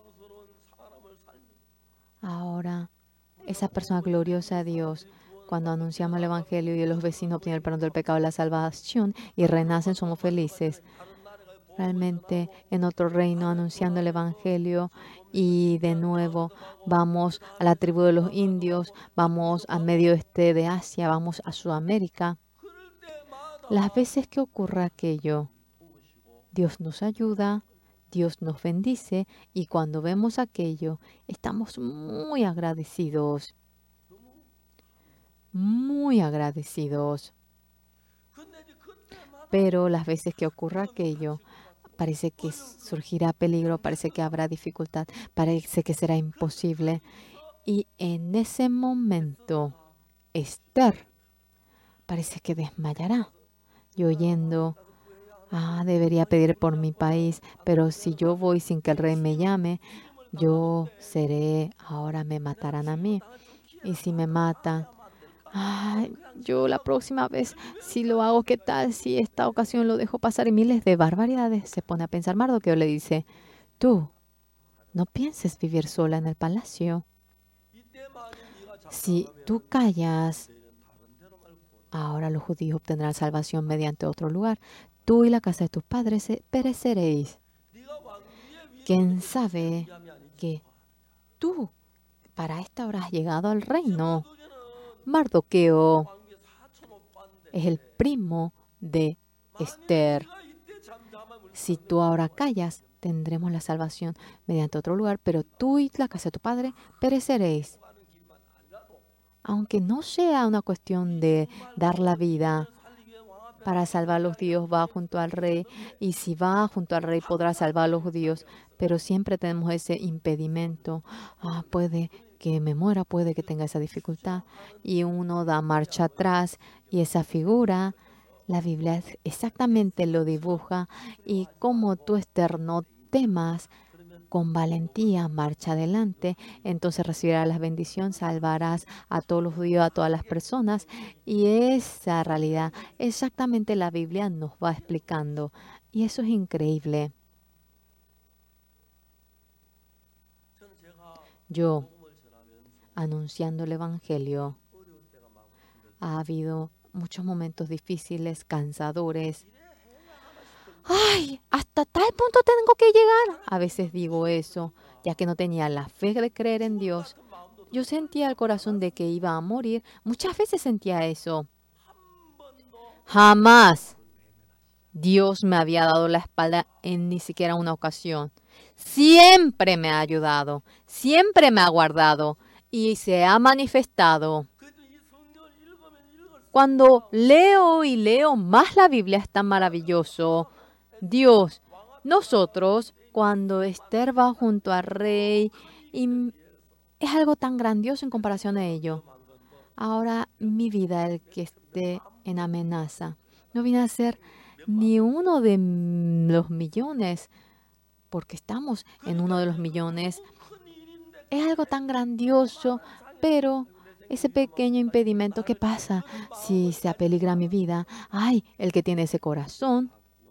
ahora, esa persona gloriosa a Dios, cuando anunciamos el Evangelio y los vecinos obtienen el perdón del pecado y la salvación y renacen, somos felices. Realmente en otro reino anunciando el Evangelio y de nuevo vamos a la tribu de los indios, vamos al medio este de Asia, vamos a Sudamérica. Las veces que ocurra aquello, Dios nos ayuda, Dios nos bendice y cuando vemos aquello, estamos muy agradecidos. Muy agradecidos. Pero las veces que ocurra aquello, parece que surgirá peligro, parece que habrá dificultad, parece que será imposible. Y en ese momento, Esther parece que desmayará. Y oyendo, ah, debería pedir por mi país, pero si yo voy sin que el rey me llame, yo seré, ahora me matarán a mí. Y si me matan, ay, yo la próxima vez, si lo hago, ¿qué tal? Si esta ocasión lo dejo pasar y miles de barbaridades. Se pone a pensar Mardoqueo, le dice, tú, no pienses vivir sola en el palacio. Si tú callas, ahora los judíos obtendrán salvación mediante otro lugar. Tú y la casa de tus padres pereceréis. ¿Quién sabe que tú para esta hora has llegado al reino? Mardoqueo es el primo de Esther. Si tú ahora callas, tendremos la salvación mediante otro lugar, pero tú y la casa de tu padre pereceréis. Aunque no sea una cuestión de dar la vida para salvar a los judíos, va junto al rey, y si va junto al rey podrá salvar a los judíos, pero siempre tenemos ese impedimento. Ah, puede que me muera, puede que tenga esa dificultad, y uno da marcha atrás, y esa figura, la Biblia exactamente lo dibuja, y como tú, Esther, no temas, con valentía, marcha adelante, entonces recibirás la bendición, salvarás a todos los judíos, a todas las personas. Y esa realidad, exactamente la Biblia nos va explicando. Y eso es increíble. Yo, anunciando el Evangelio, ha habido muchos momentos difíciles, cansadores. ¡Ay! Hasta tal punto tengo que llegar. A veces digo eso, ya que no tenía la fe de creer en Dios. Yo sentía el corazón de que iba a morir. Muchas veces sentía eso. Jamás Dios me había dado la espalda en ni siquiera una ocasión. Siempre me ha ayudado, siempre me ha guardado y se ha manifestado. Cuando leo y leo más la Biblia es tan maravilloso. Dios, nosotros, cuando Esther va junto al rey, y es algo tan grandioso en comparación a ello. Ahora mi vida, el que esté en amenaza, no viene a ser ni uno de los millones, porque estamos en uno de los millones. Es algo tan grandioso, pero ese pequeño impedimento, ¿qué pasa si se apeligra mi vida? Ay, el que tiene ese corazón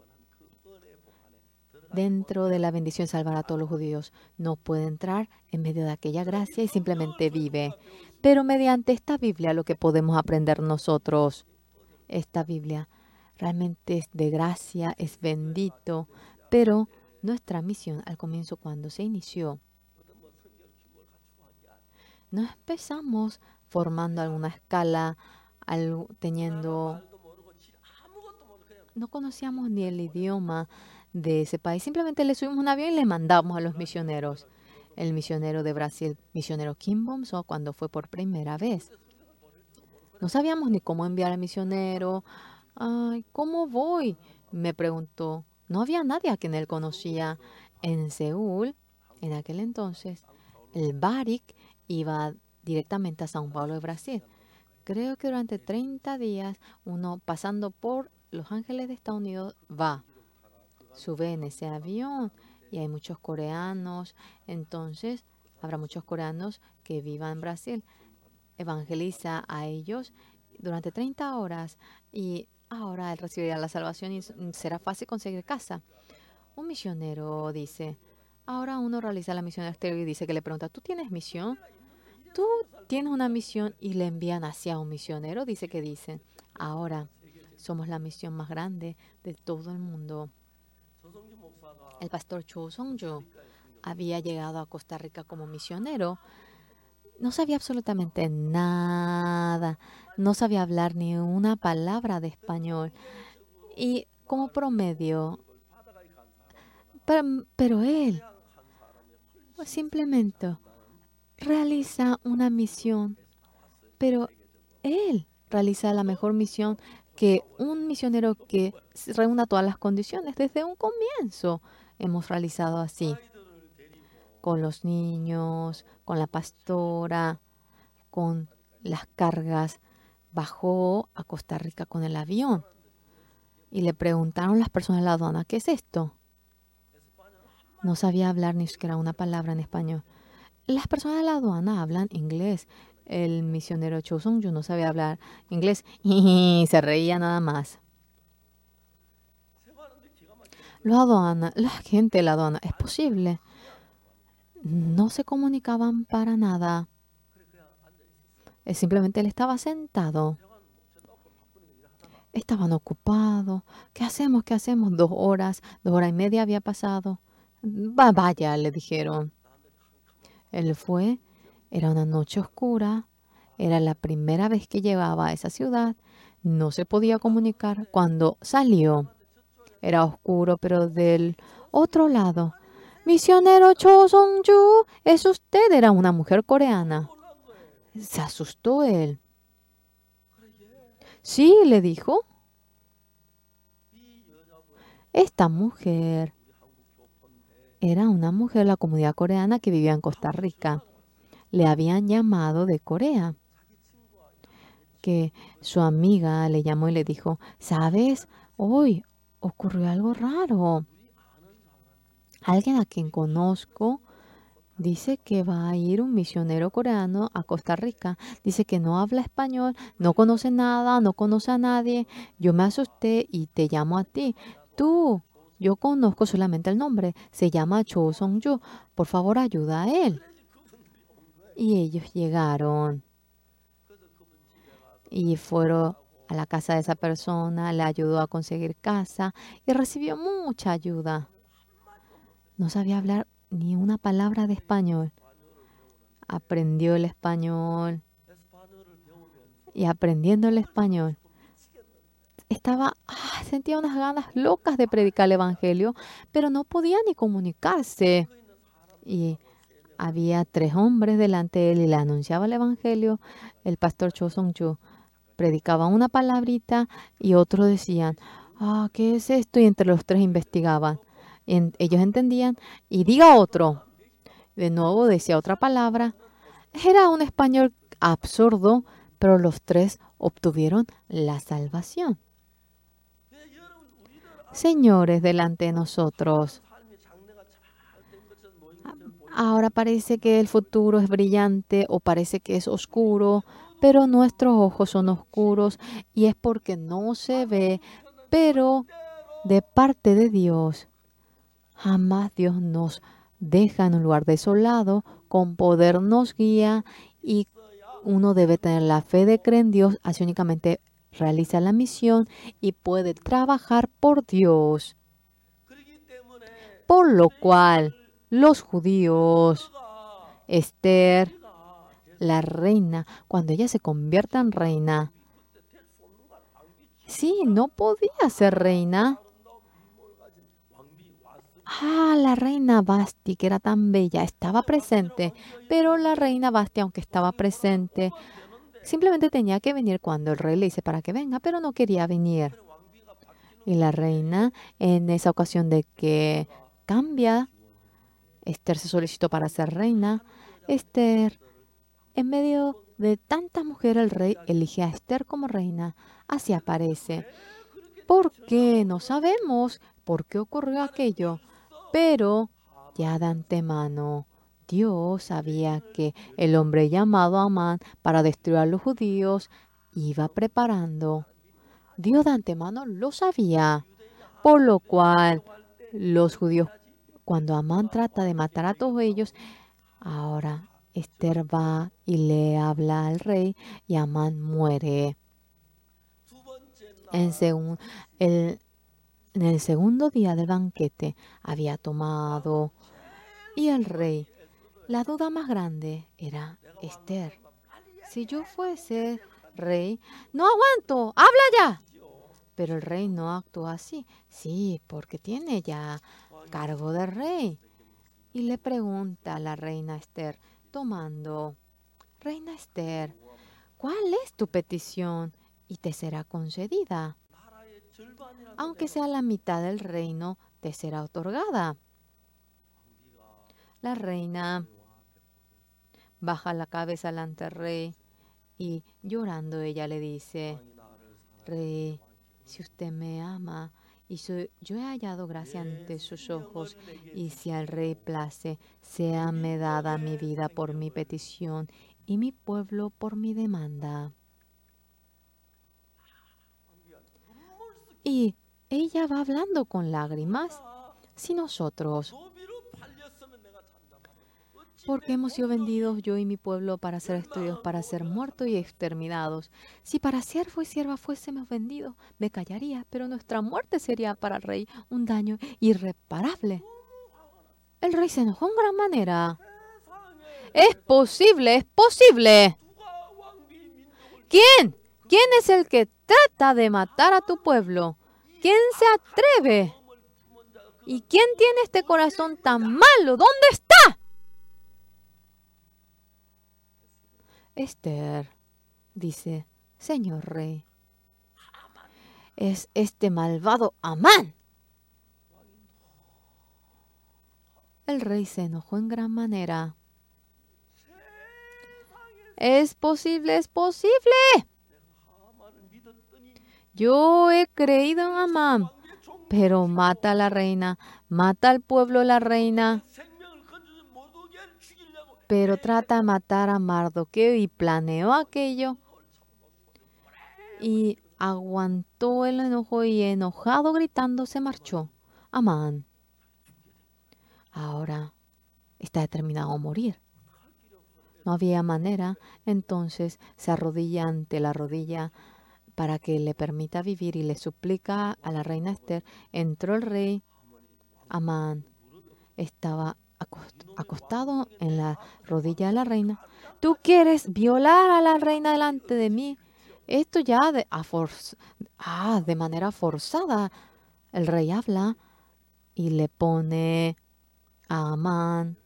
dentro de la bendición salvar a todos los judíos no puede entrar en medio de aquella gracia y simplemente vive. Pero mediante esta Biblia lo que podemos aprender nosotros, esta Biblia realmente es de gracia, es bendito, pero nuestra misión al comienzo cuando se inició, no empezamos formando alguna escala, algo, teniendo, no conocíamos ni el idioma de ese país, simplemente le subimos un avión y le mandamos a los misioneros. El misionero de Brasil, misionero Kim Bom-so, cuando fue por primera vez. No sabíamos ni cómo enviar al misionero. Ay, ¿cómo voy? Me preguntó. No había nadie a quien él conocía. En Seúl, en aquel entonces, el Barik iba directamente a São Paulo de Brasil. Creo que durante treinta días, uno pasando por Los Ángeles de Estados Unidos va, sube en ese avión y hay muchos coreanos. Entonces, habrá muchos coreanos que vivan en Brasil. Evangeliza a ellos durante treinta horas y ahora él recibirá la salvación y será fácil conseguir casa. Un misionero dice, ahora uno realiza la misión exterior y dice que le pregunta, ¿tú tienes misión? ¿Tú tienes una misión? Y le envían hacia un misionero, dice que dice, ahora somos la misión más grande de todo el mundo. El pastor Cho Song-ju había llegado a Costa Rica como misionero. No sabía absolutamente nada, no sabía hablar ni una palabra de español. Y como promedio, pero, pero él pues, simplemente realiza una misión, pero él realiza la mejor misión que un misionero que reúna todas las condiciones. Desde un comienzo hemos realizado así, con los niños, con la pastora, con las cargas. Bajó a Costa Rica con el avión y le preguntaron las personas de la aduana, ¿qué es esto? No sabía hablar ni siquiera una palabra en español. Las personas de la aduana hablan inglés. El misionero Cho Song-ju no sabía hablar inglés y se reía nada más. La aduana, la gente de la aduana, ¿es posible? No se comunicaban para nada. Simplemente él estaba sentado. Estaban ocupados. ¿Qué hacemos? ¿Qué hacemos? Dos horas, dos horas y media había pasado. Va, vaya, le dijeron. Él fue. Era una noche oscura. Era la primera vez que llegaba a esa ciudad. No se podía comunicar. Cuando salió, era oscuro, pero del otro lado. Misionero Cho Song-ju, ¿es usted? Era una mujer coreana. Se asustó él. Sí, le dijo. Esta mujer era una mujer de la comunidad coreana que vivía en Costa Rica. Le habían llamado de Corea. Que su amiga le llamó y le dijo, ¿sabes? Hoy ocurrió algo raro. Alguien a quien conozco dice que va a ir un misionero coreano a Costa Rica. Dice que no habla español, no conoce nada, no conoce a nadie. Yo me asusté y te llamo a ti. Tú, yo conozco solamente el nombre. Se llama Cho Song-ju. Por favor, ayuda a él. Y ellos llegaron y fueron a la casa de esa persona, le ayudó a conseguir casa y recibió mucha ayuda. No sabía hablar ni una palabra de español. Aprendió el español y aprendiendo el español estaba, ah, sentía unas ganas locas de predicar el evangelio, pero no podía ni comunicarse. Y había tres hombres delante de él y le anunciaba el evangelio. El pastor Cho Song-ju predicaba una palabrita y otros decían, ah, ¿qué es esto? Y entre los tres investigaban. En, ellos entendían y diga otro. De nuevo decía otra palabra. Era un español absurdo, pero los tres obtuvieron la salvación. Señores, delante de nosotros, ahora parece que el futuro es brillante o parece que es oscuro, pero nuestros ojos son oscuros y es porque no se ve, pero de parte de Dios, jamás Dios nos deja en un lugar desolado, con poder nos guía y uno debe tener la fe de creer en Dios, así únicamente realiza la misión y puede trabajar por Dios. Por lo cual, los judíos, Esther, la reina, cuando ella se convierta en reina, sí, no podía ser reina. Ah, la reina Basti, que era tan bella, estaba presente, pero la reina Basti, aunque estaba presente, simplemente tenía que venir cuando el rey le dice para que venga, pero no quería venir. Y la reina, en esa ocasión de que cambia, Esther se solicitó para ser reina. Esther, en medio de tantas mujeres, el rey elige a Esther como reina. Así aparece. ¿Por qué? No sabemos por qué ocurrió aquello. Pero ya de antemano, Dios sabía que el hombre llamado Amán para destruir a los judíos iba preparando. Dios de antemano lo sabía. Por lo cual, los judíos, cuando Amán trata de matar a todos ellos, ahora Esther va y le habla al rey y Amán muere. En, segun, el, en el segundo día del banquete había tomado y el rey, la duda más grande era Esther. Si yo fuese rey, no aguanto, habla ya. Pero el rey no actuó así. Sí, porque tiene ya cargo de rey. Y le pregunta a la reina Esther, tomando, reina Esther, ¿cuál es tu petición? Y te será concedida. Aunque sea la mitad del reino, te será otorgada. La reina baja la cabeza ante el rey y llorando ella le dice, rey, si usted me ama y soy, yo he hallado gracia ante sus ojos, y si al rey place, séame dada mi vida por mi petición y mi pueblo por mi demanda. Y ella va hablando con lágrimas. Si nosotros, porque hemos sido vendidos yo y mi pueblo para ser destruidos, para ser muertos y exterminados. Si para siervo y sierva fuésemos vendidos, me callaría, pero nuestra muerte sería para el rey un daño irreparable. El rey se enojó en gran manera. Es posible, es posible. ¿Quién? ¿Quién es el que trata de matar a tu pueblo? ¿Quién se atreve? ¿Y quién tiene este corazón tan malo? ¿Dónde está? Esther dice, señor rey, es este malvado Amán. El rey se enojó en gran manera. Es posible, es posible. Yo he creído en Amán, pero mata a la reina, mata al pueblo de la reina, pero trata de matar a Mardoqueo y planeó aquello y aguantó el enojo y enojado gritando se marchó. Amán ahora está determinado a morir. No había manera, entonces se arrodilla ante la rodilla para que le permita vivir y le suplica a la reina Esther. Entró el rey. Amán estaba acostado en la rodilla de la reina. ¿Tú quieres violar a la reina delante de mí? Esto ya de, a forz- ah, de manera forzada. El rey habla y le pone a Amán,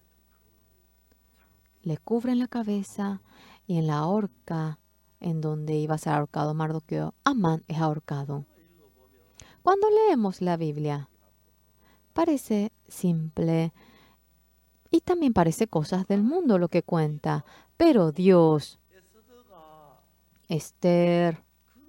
le cubre en la cabeza y en la horca en donde iba a ser ahorcado Mardoqueo, Amán es ahorcado. Cuando leemos la Biblia, parece simple y también parece cosas del mundo lo que cuenta, pero Dios, Esther,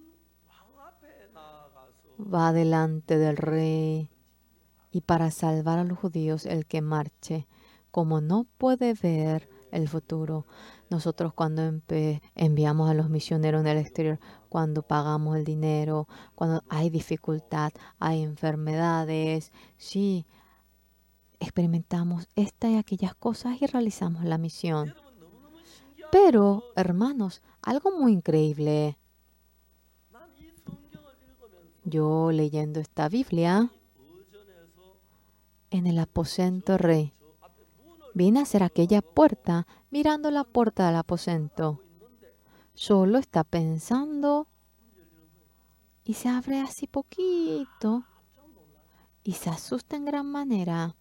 va delante del rey y para salvar a los judíos el que marche, como no puede ver el futuro. Nosotros cuando enviamos a los misioneros en el exterior, cuando pagamos el dinero, cuando hay dificultad, hay enfermedades, sí, experimentamos esta y aquellas cosas y realizamos la misión. Pero, hermanos, algo muy increíble. Yo leyendo esta Biblia, en el aposento rey, vine a hacer aquella puerta, mirando la puerta del aposento. Solo está pensando y se abre así poquito y se asusta en gran manera.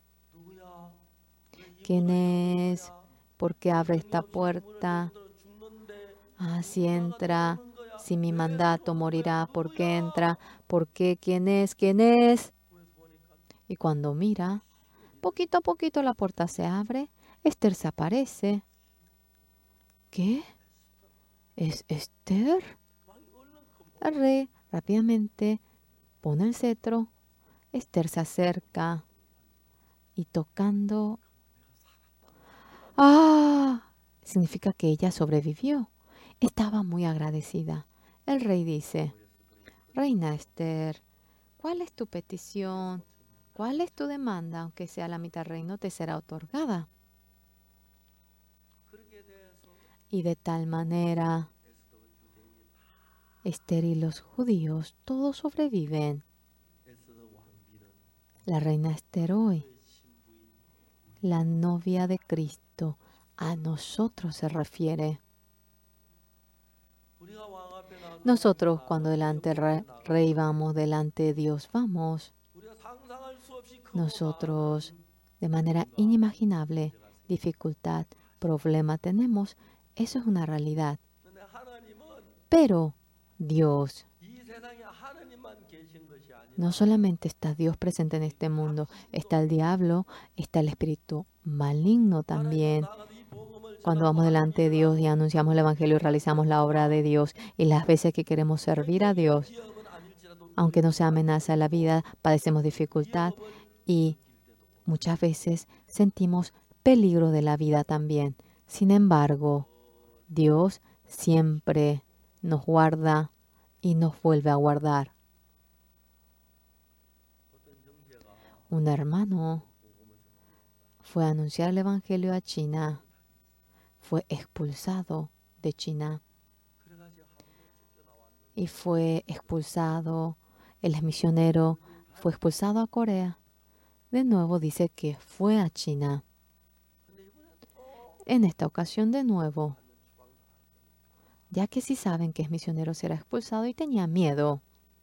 ¿Quién es? ¿Por qué abre esta puerta? Ah, si entra, si mi mandato morirá, ¿por qué entra? ¿Por qué? ¿Quién es? ¿Quién es? Y cuando mira, poquito a poquito la puerta se abre, Esther se aparece. ¿Qué? ¿Es Esther? El rey rápidamente pone el cetro. Esther se acerca y tocando. ¡Ah! Significa que ella sobrevivió. Estaba muy agradecida. El rey dice, Reina Esther, ¿cuál es tu petición? ¿Cuál es tu demanda? Aunque sea la mitad reino, te será otorgada. Y de tal manera, Esther y los judíos todos sobreviven. La reina Esther hoy, la novia de Cristo, a nosotros se refiere. Nosotros cuando delante del rey, rey vamos, delante de Dios vamos. Nosotros de manera inimaginable, dificultad, problema tenemos. Eso es una realidad. Pero Dios, no solamente está Dios presente en este mundo, está el diablo, está el espíritu maligno también. Cuando vamos delante de Dios y anunciamos el Evangelio y realizamos la obra de Dios y las veces que queremos servir a Dios, aunque no sea amenaza a la vida, padecemos dificultad y muchas veces sentimos peligro de la vida también. Sin embargo, Dios siempre nos guarda y nos vuelve a guardar. Un hermano fue a anunciar el Evangelio a China. Fue expulsado de China. Y fue expulsado, el misionero fue expulsado a Corea. De nuevo dice que fue a China. En esta ocasión de nuevo, ya que sí saben que es misionero, será expulsado y tenía miedo.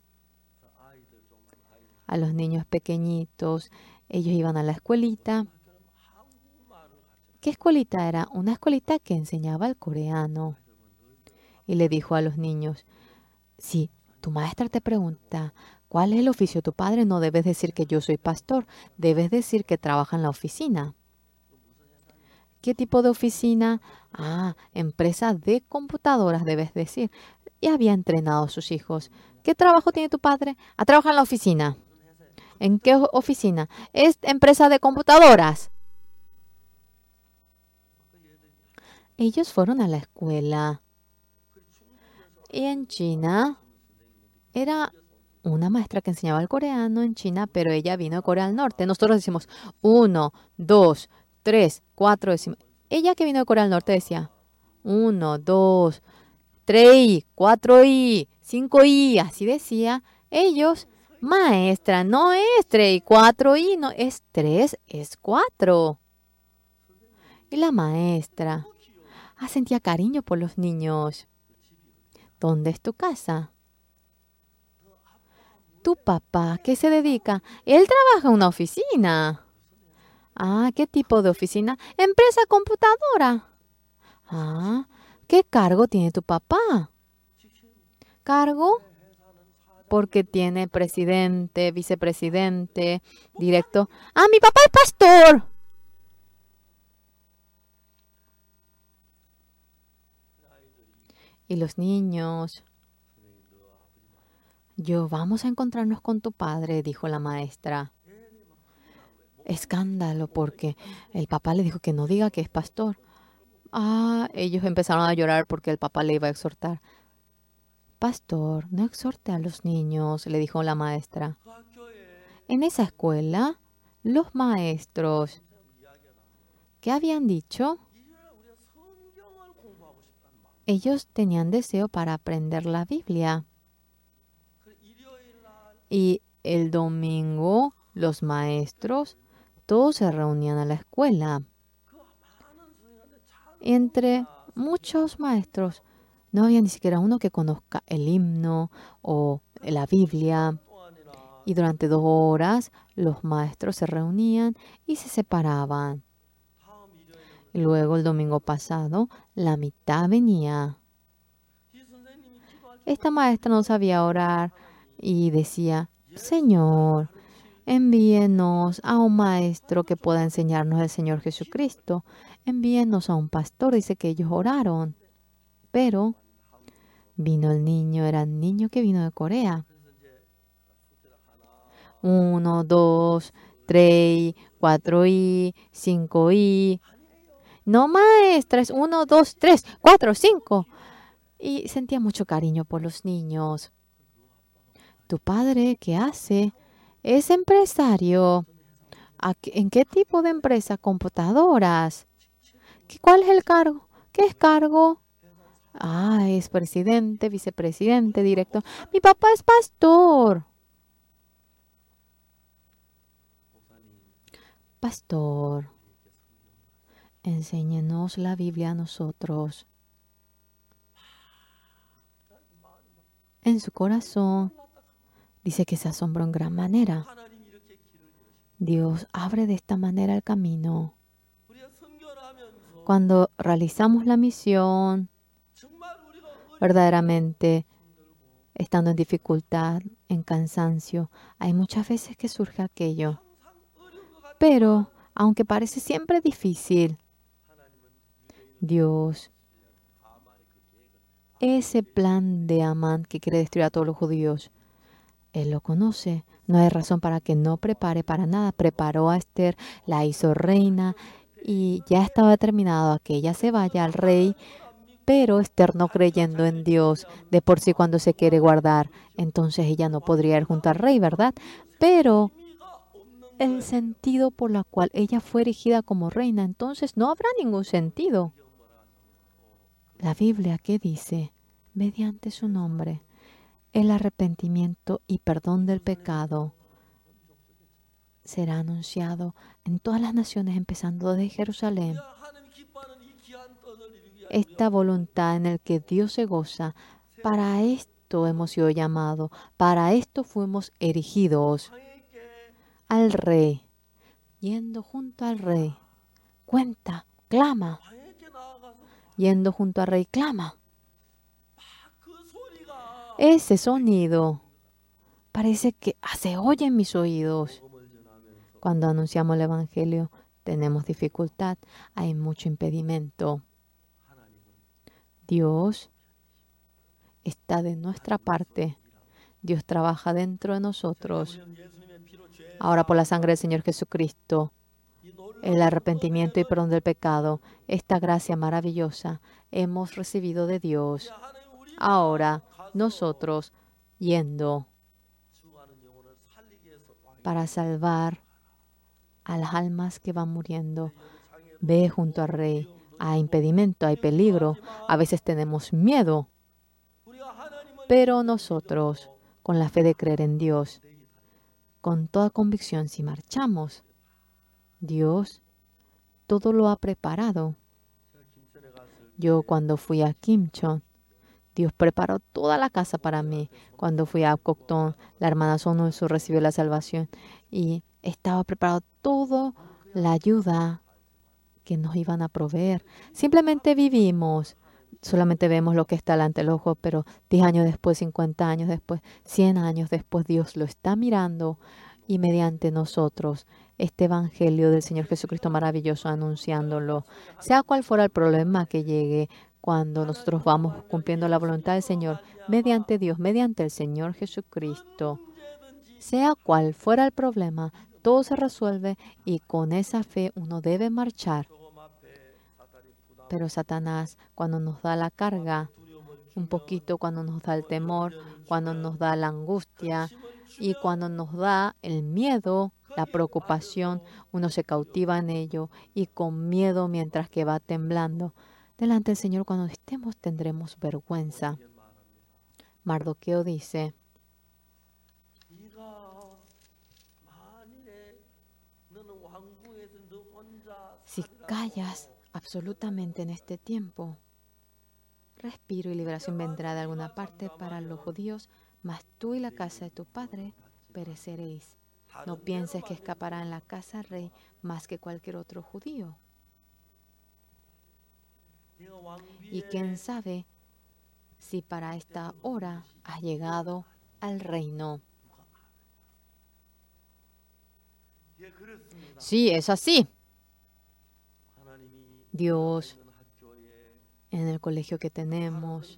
A los niños pequeñitos, ellos iban a la escuelita. ¿Qué escuelita era? Una escuelita que enseñaba el coreano. Y le dijo a los niños, si tu maestra te pregunta, ¿cuál es el oficio de tu padre? No debes decir que yo soy pastor, debes decir que trabaja en la oficina. ¿Qué tipo de oficina? Ah, empresa de computadoras, debes decir. Y había entrenado a sus hijos. ¿Qué trabajo tiene tu padre? A trabajar en la oficina. ¿En qué oficina? Es empresa de computadoras. Ellos fueron a la escuela. Y en China era una maestra que enseñaba el coreano en China, pero ella vino de Corea del Norte. Nosotros decimos uno, dos, tres, cuatro. Decimos. Ella que vino de Corea del Norte decía uno, dos, tres, cuatro y cinco y. Así decía. Ellos, maestra, no es tres y cuatro y, no es tres, es cuatro. Y la maestra ah, sentía cariño por los niños. ¿Dónde es tu casa? ¿Tu papá qué se dedica? Él trabaja en una oficina. Ah, ¿qué tipo de oficina? Empresa computadora. Ah, ¿qué cargo tiene tu papá? ¿Cargo? Porque tiene presidente, vicepresidente, directo. Ah, mi papá es pastor. Y los niños. Yo, vamos a encontrarnos con tu padre, dijo la maestra. Escándalo, porque el papá le dijo que no diga que es pastor. Ah, ellos empezaron a llorar porque el papá le iba a exhortar. Pastor, no exhorte a los niños, le dijo la maestra. En esa escuela, los maestros, ¿qué habían dicho? Ellos tenían deseo para aprender la Biblia. Y el domingo, los maestros, todos se reunían a la escuela. Entre muchos maestros, no había ni siquiera uno que conozca el himno o la Biblia. Y durante dos horas los maestros se reunían y se separaban. Y luego el domingo pasado, la mitad venía. Esta maestra no sabía orar y decía, Señor, envíenos a un maestro que pueda enseñarnos el Señor Jesucristo. Envíenos a un pastor. Dice que ellos oraron. Pero vino el niño, era el niño que vino de Corea. Uno, dos, tres, cuatro y, cinco y. No, maestra, es uno, dos, tres, cuatro, cinco. Y sentía mucho cariño por los niños. ¿Tu padre qué hace? Es empresario. ¿En qué tipo de empresa? Computadoras. ¿Cuál es el cargo? ¿Qué es cargo? Ah, es presidente, vicepresidente, director. Mi papá es pastor. Pastor, enséñenos la Biblia a nosotros. En su corazón dice que se asombró en gran manera. Dios abre de esta manera el camino. Cuando realizamos la misión, verdaderamente, estando en dificultad, en cansancio, hay muchas veces que surge aquello. Pero, aunque parece siempre difícil, Dios, ese plan de Amán que quiere destruir a todos los judíos, Él lo conoce. No hay razón para que no prepare para nada. Preparó a Esther, la hizo reina y ya estaba determinado a que ella se vaya al rey. Pero Esther, no creyendo en Dios, de por sí cuando se quiere guardar, entonces ella no podría ir junto al rey, ¿verdad? Pero el sentido por el cual ella fue erigida como reina, entonces no habrá ningún sentido. La Biblia, ¿qué dice? Mediante su nombre, el arrepentimiento y perdón del pecado será anunciado en todas las naciones, empezando desde Jerusalén. Esta voluntad en la que Dios se goza, para esto hemos sido llamados, para esto fuimos erigidos al Rey, yendo junto al Rey, cuenta, clama, yendo junto al Rey, clama. Ese sonido parece que se oye en mis oídos. Cuando anunciamos el Evangelio, tenemos dificultad, hay mucho impedimento. Dios está de nuestra parte. Dios trabaja dentro de nosotros. Ahora por la sangre del Señor Jesucristo, el arrepentimiento y perdón del pecado, esta gracia maravillosa hemos recibido de Dios. Ahora nosotros yendo para salvar a las almas que van muriendo. Ve junto al Rey. Hay impedimento, hay peligro. A veces tenemos miedo. Pero nosotros, con la fe de creer en Dios, con toda convicción, si marchamos, Dios todo lo ha preparado. Yo cuando fui a Kimchon, Dios preparó toda la casa para mí. Cuando fui a Coctón, la hermana Sonusu recibió la salvación y estaba preparado toda la ayuda que nos iban a proveer. Simplemente vivimos. Solamente vemos lo que está delante del ojo, pero diez años después, cincuenta años después, cien años después, Dios lo está mirando y mediante nosotros, este evangelio del Señor Jesucristo maravilloso, anunciándolo. Sea cual fuera el problema que llegue, cuando nosotros vamos cumpliendo la voluntad del Señor, mediante Dios, mediante el Señor Jesucristo, sea cual fuera el problema, todo se resuelve y con esa fe uno debe marchar. Pero Satanás, cuando nos da la carga, un poquito, cuando nos da el temor, cuando nos da la angustia y cuando nos da el miedo, la preocupación, uno se cautiva en ello y con miedo mientras que va temblando. Delante del Señor, cuando estemos, tendremos vergüenza. Mardoqueo dice, si callas absolutamente en este tiempo, respiro y liberación vendrá de alguna parte para los judíos, mas tú y la casa de tu padre pereceréis. No pienses que escapará en la casa rey más que cualquier otro judío. Y quién sabe si para esta hora has llegado al reino. Sí, es así. Dios, en el colegio que tenemos,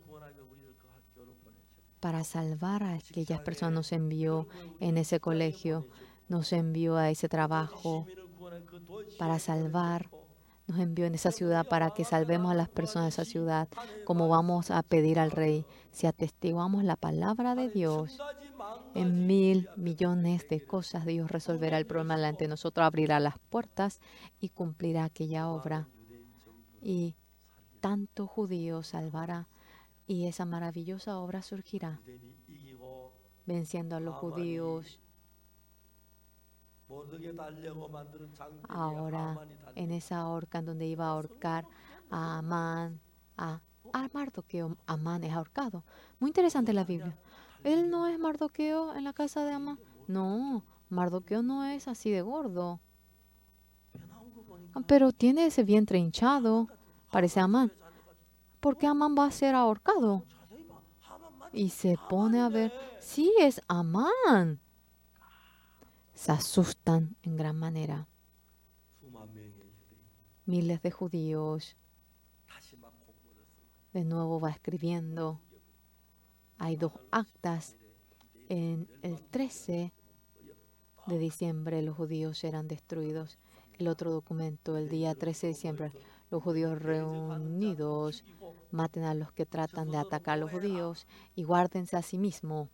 para salvar a aquellas personas nos envió en ese colegio, nos envió a ese trabajo para salvar, nos envió en esa ciudad para que salvemos a las personas de esa ciudad, como vamos a pedir al Rey. Si atestiguamos la palabra de Dios, en mil millones de cosas Dios resolverá el problema delante de nosotros, abrirá las puertas y cumplirá aquella obra. Y tanto judío salvará y esa maravillosa obra surgirá, venciendo a los judíos. Ahora, en esa horca en donde iba a ahorcar a Amán, a, a Mardoqueo, Amán es ahorcado. Muy interesante la Biblia. ¿Él no es Mardoqueo en la casa de Amán? No, Mardoqueo no es así de gordo. Pero tiene ese vientre hinchado, parece Amán. ¿Por qué Amán va a ser ahorcado? Y se pone a ver, sí, es Amán. Se asustan en gran manera. Miles de judíos. De nuevo va escribiendo. Hay dos actas. En el trece de diciembre los judíos serán destruidos. El otro documento, el día trece de diciembre, los judíos reunidos maten a los que tratan de atacar a los judíos y guárdense a sí mismos.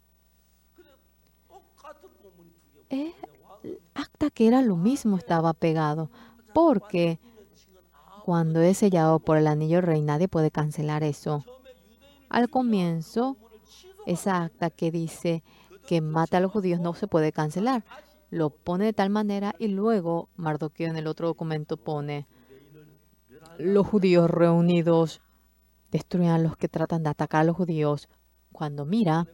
El acta que era lo mismo estaba pegado, porque cuando es sellado por el anillo rey, nadie puede cancelar eso. Al comienzo, esa acta que dice que mata a los judíos no se puede cancelar. Lo pone de tal manera y luego Mardoqueo en el otro documento pone: los judíos reunidos destruyen a los que tratan de atacar a los judíos. Cuando mira,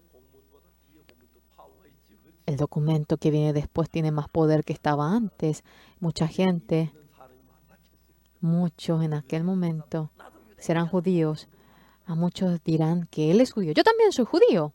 el documento que viene después tiene más poder que estaba antes. Mucha gente, muchos en aquel momento serán judíos. A muchos dirán que él es judío. Yo también soy judío.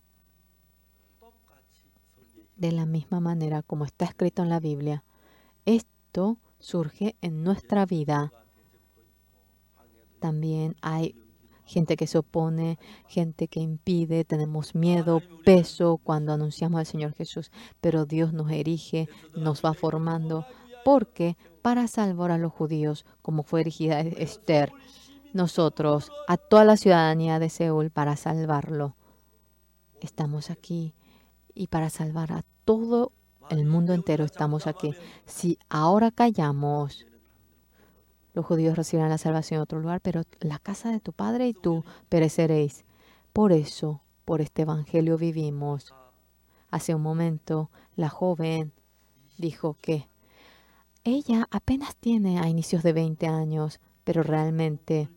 De la misma manera como está escrito en la Biblia, esto surge en nuestra vida. También hay gente que se opone, gente que impide, tenemos miedo, peso cuando anunciamos al Señor Jesús, pero Dios nos erige, nos va formando, porque para salvar a los judíos, como fue erigida Esther, nosotros, a toda la ciudadanía de Seúl, para salvarlo, estamos aquí, y para salvar a todo el mundo entero estamos aquí. Si ahora callamos, los judíos recibirán la salvación en otro lugar, pero la casa de tu padre y tú pereceréis. Por eso, por este evangelio vivimos. Hace un momento, la joven dijo que ella apenas tiene a inicios de veinte años, pero realmente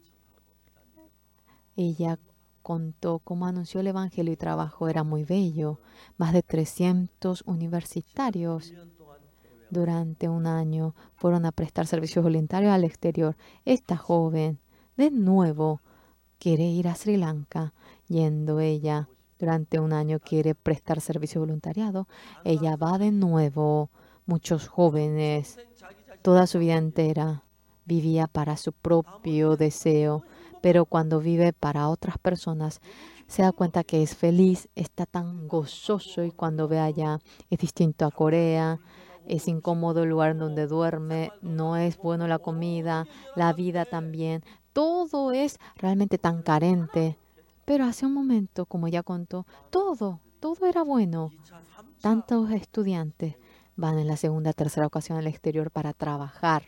ella contó cómo anunció el evangelio y trabajo. Era muy bello. Más de trescientos universitarios durante un año fueron a prestar servicios voluntarios al exterior. Esta joven, de nuevo, quiere ir a Sri Lanka, yendo ella durante un año, quiere prestar servicio voluntariado. Ella va de nuevo. Muchos jóvenes, toda su vida entera, vivía para su propio deseo, pero cuando vive para otras personas, se da cuenta que es feliz, está tan gozoso, y cuando ve allá es distinto a Corea. Es incómodo el lugar donde duerme, no es bueno la comida, la vida también. Todo es realmente tan carente. Pero hace un momento, como ya contó, todo, todo era bueno. Tantos estudiantes van en la segunda, tercera ocasión al exterior para trabajar.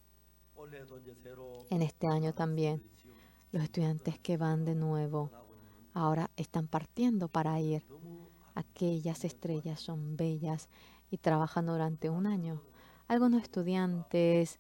En este año también, los estudiantes que van de nuevo, ahora están partiendo para ir. Aquellas estrellas son bellas y trabajan durante un año. Algunos estudiantes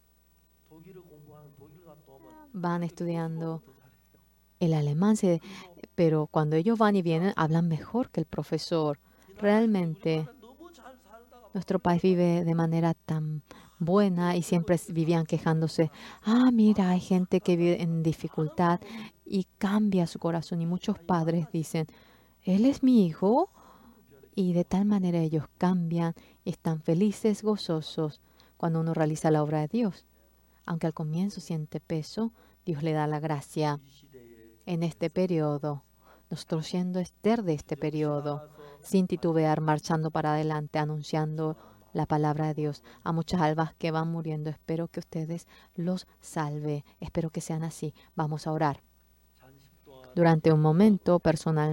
van estudiando el alemán, pero cuando ellos van y vienen, hablan mejor que el profesor. Realmente, nuestro país vive de manera tan buena y siempre vivían quejándose. Ah, mira, hay gente que vive en dificultad y cambia su corazón. Y muchos padres dicen, él es mi hijo. Y de tal manera ellos cambian y están felices, gozosos cuando uno realiza la obra de Dios. Aunque al comienzo siente peso, Dios le da la gracia. En este periodo, nosotros siendo Esther de este periodo, sin titubear, marchando para adelante, anunciando la palabra de Dios a muchas almas que van muriendo. Espero que ustedes los salve. Espero que sean así. Vamos a orar. Durante un momento, personal.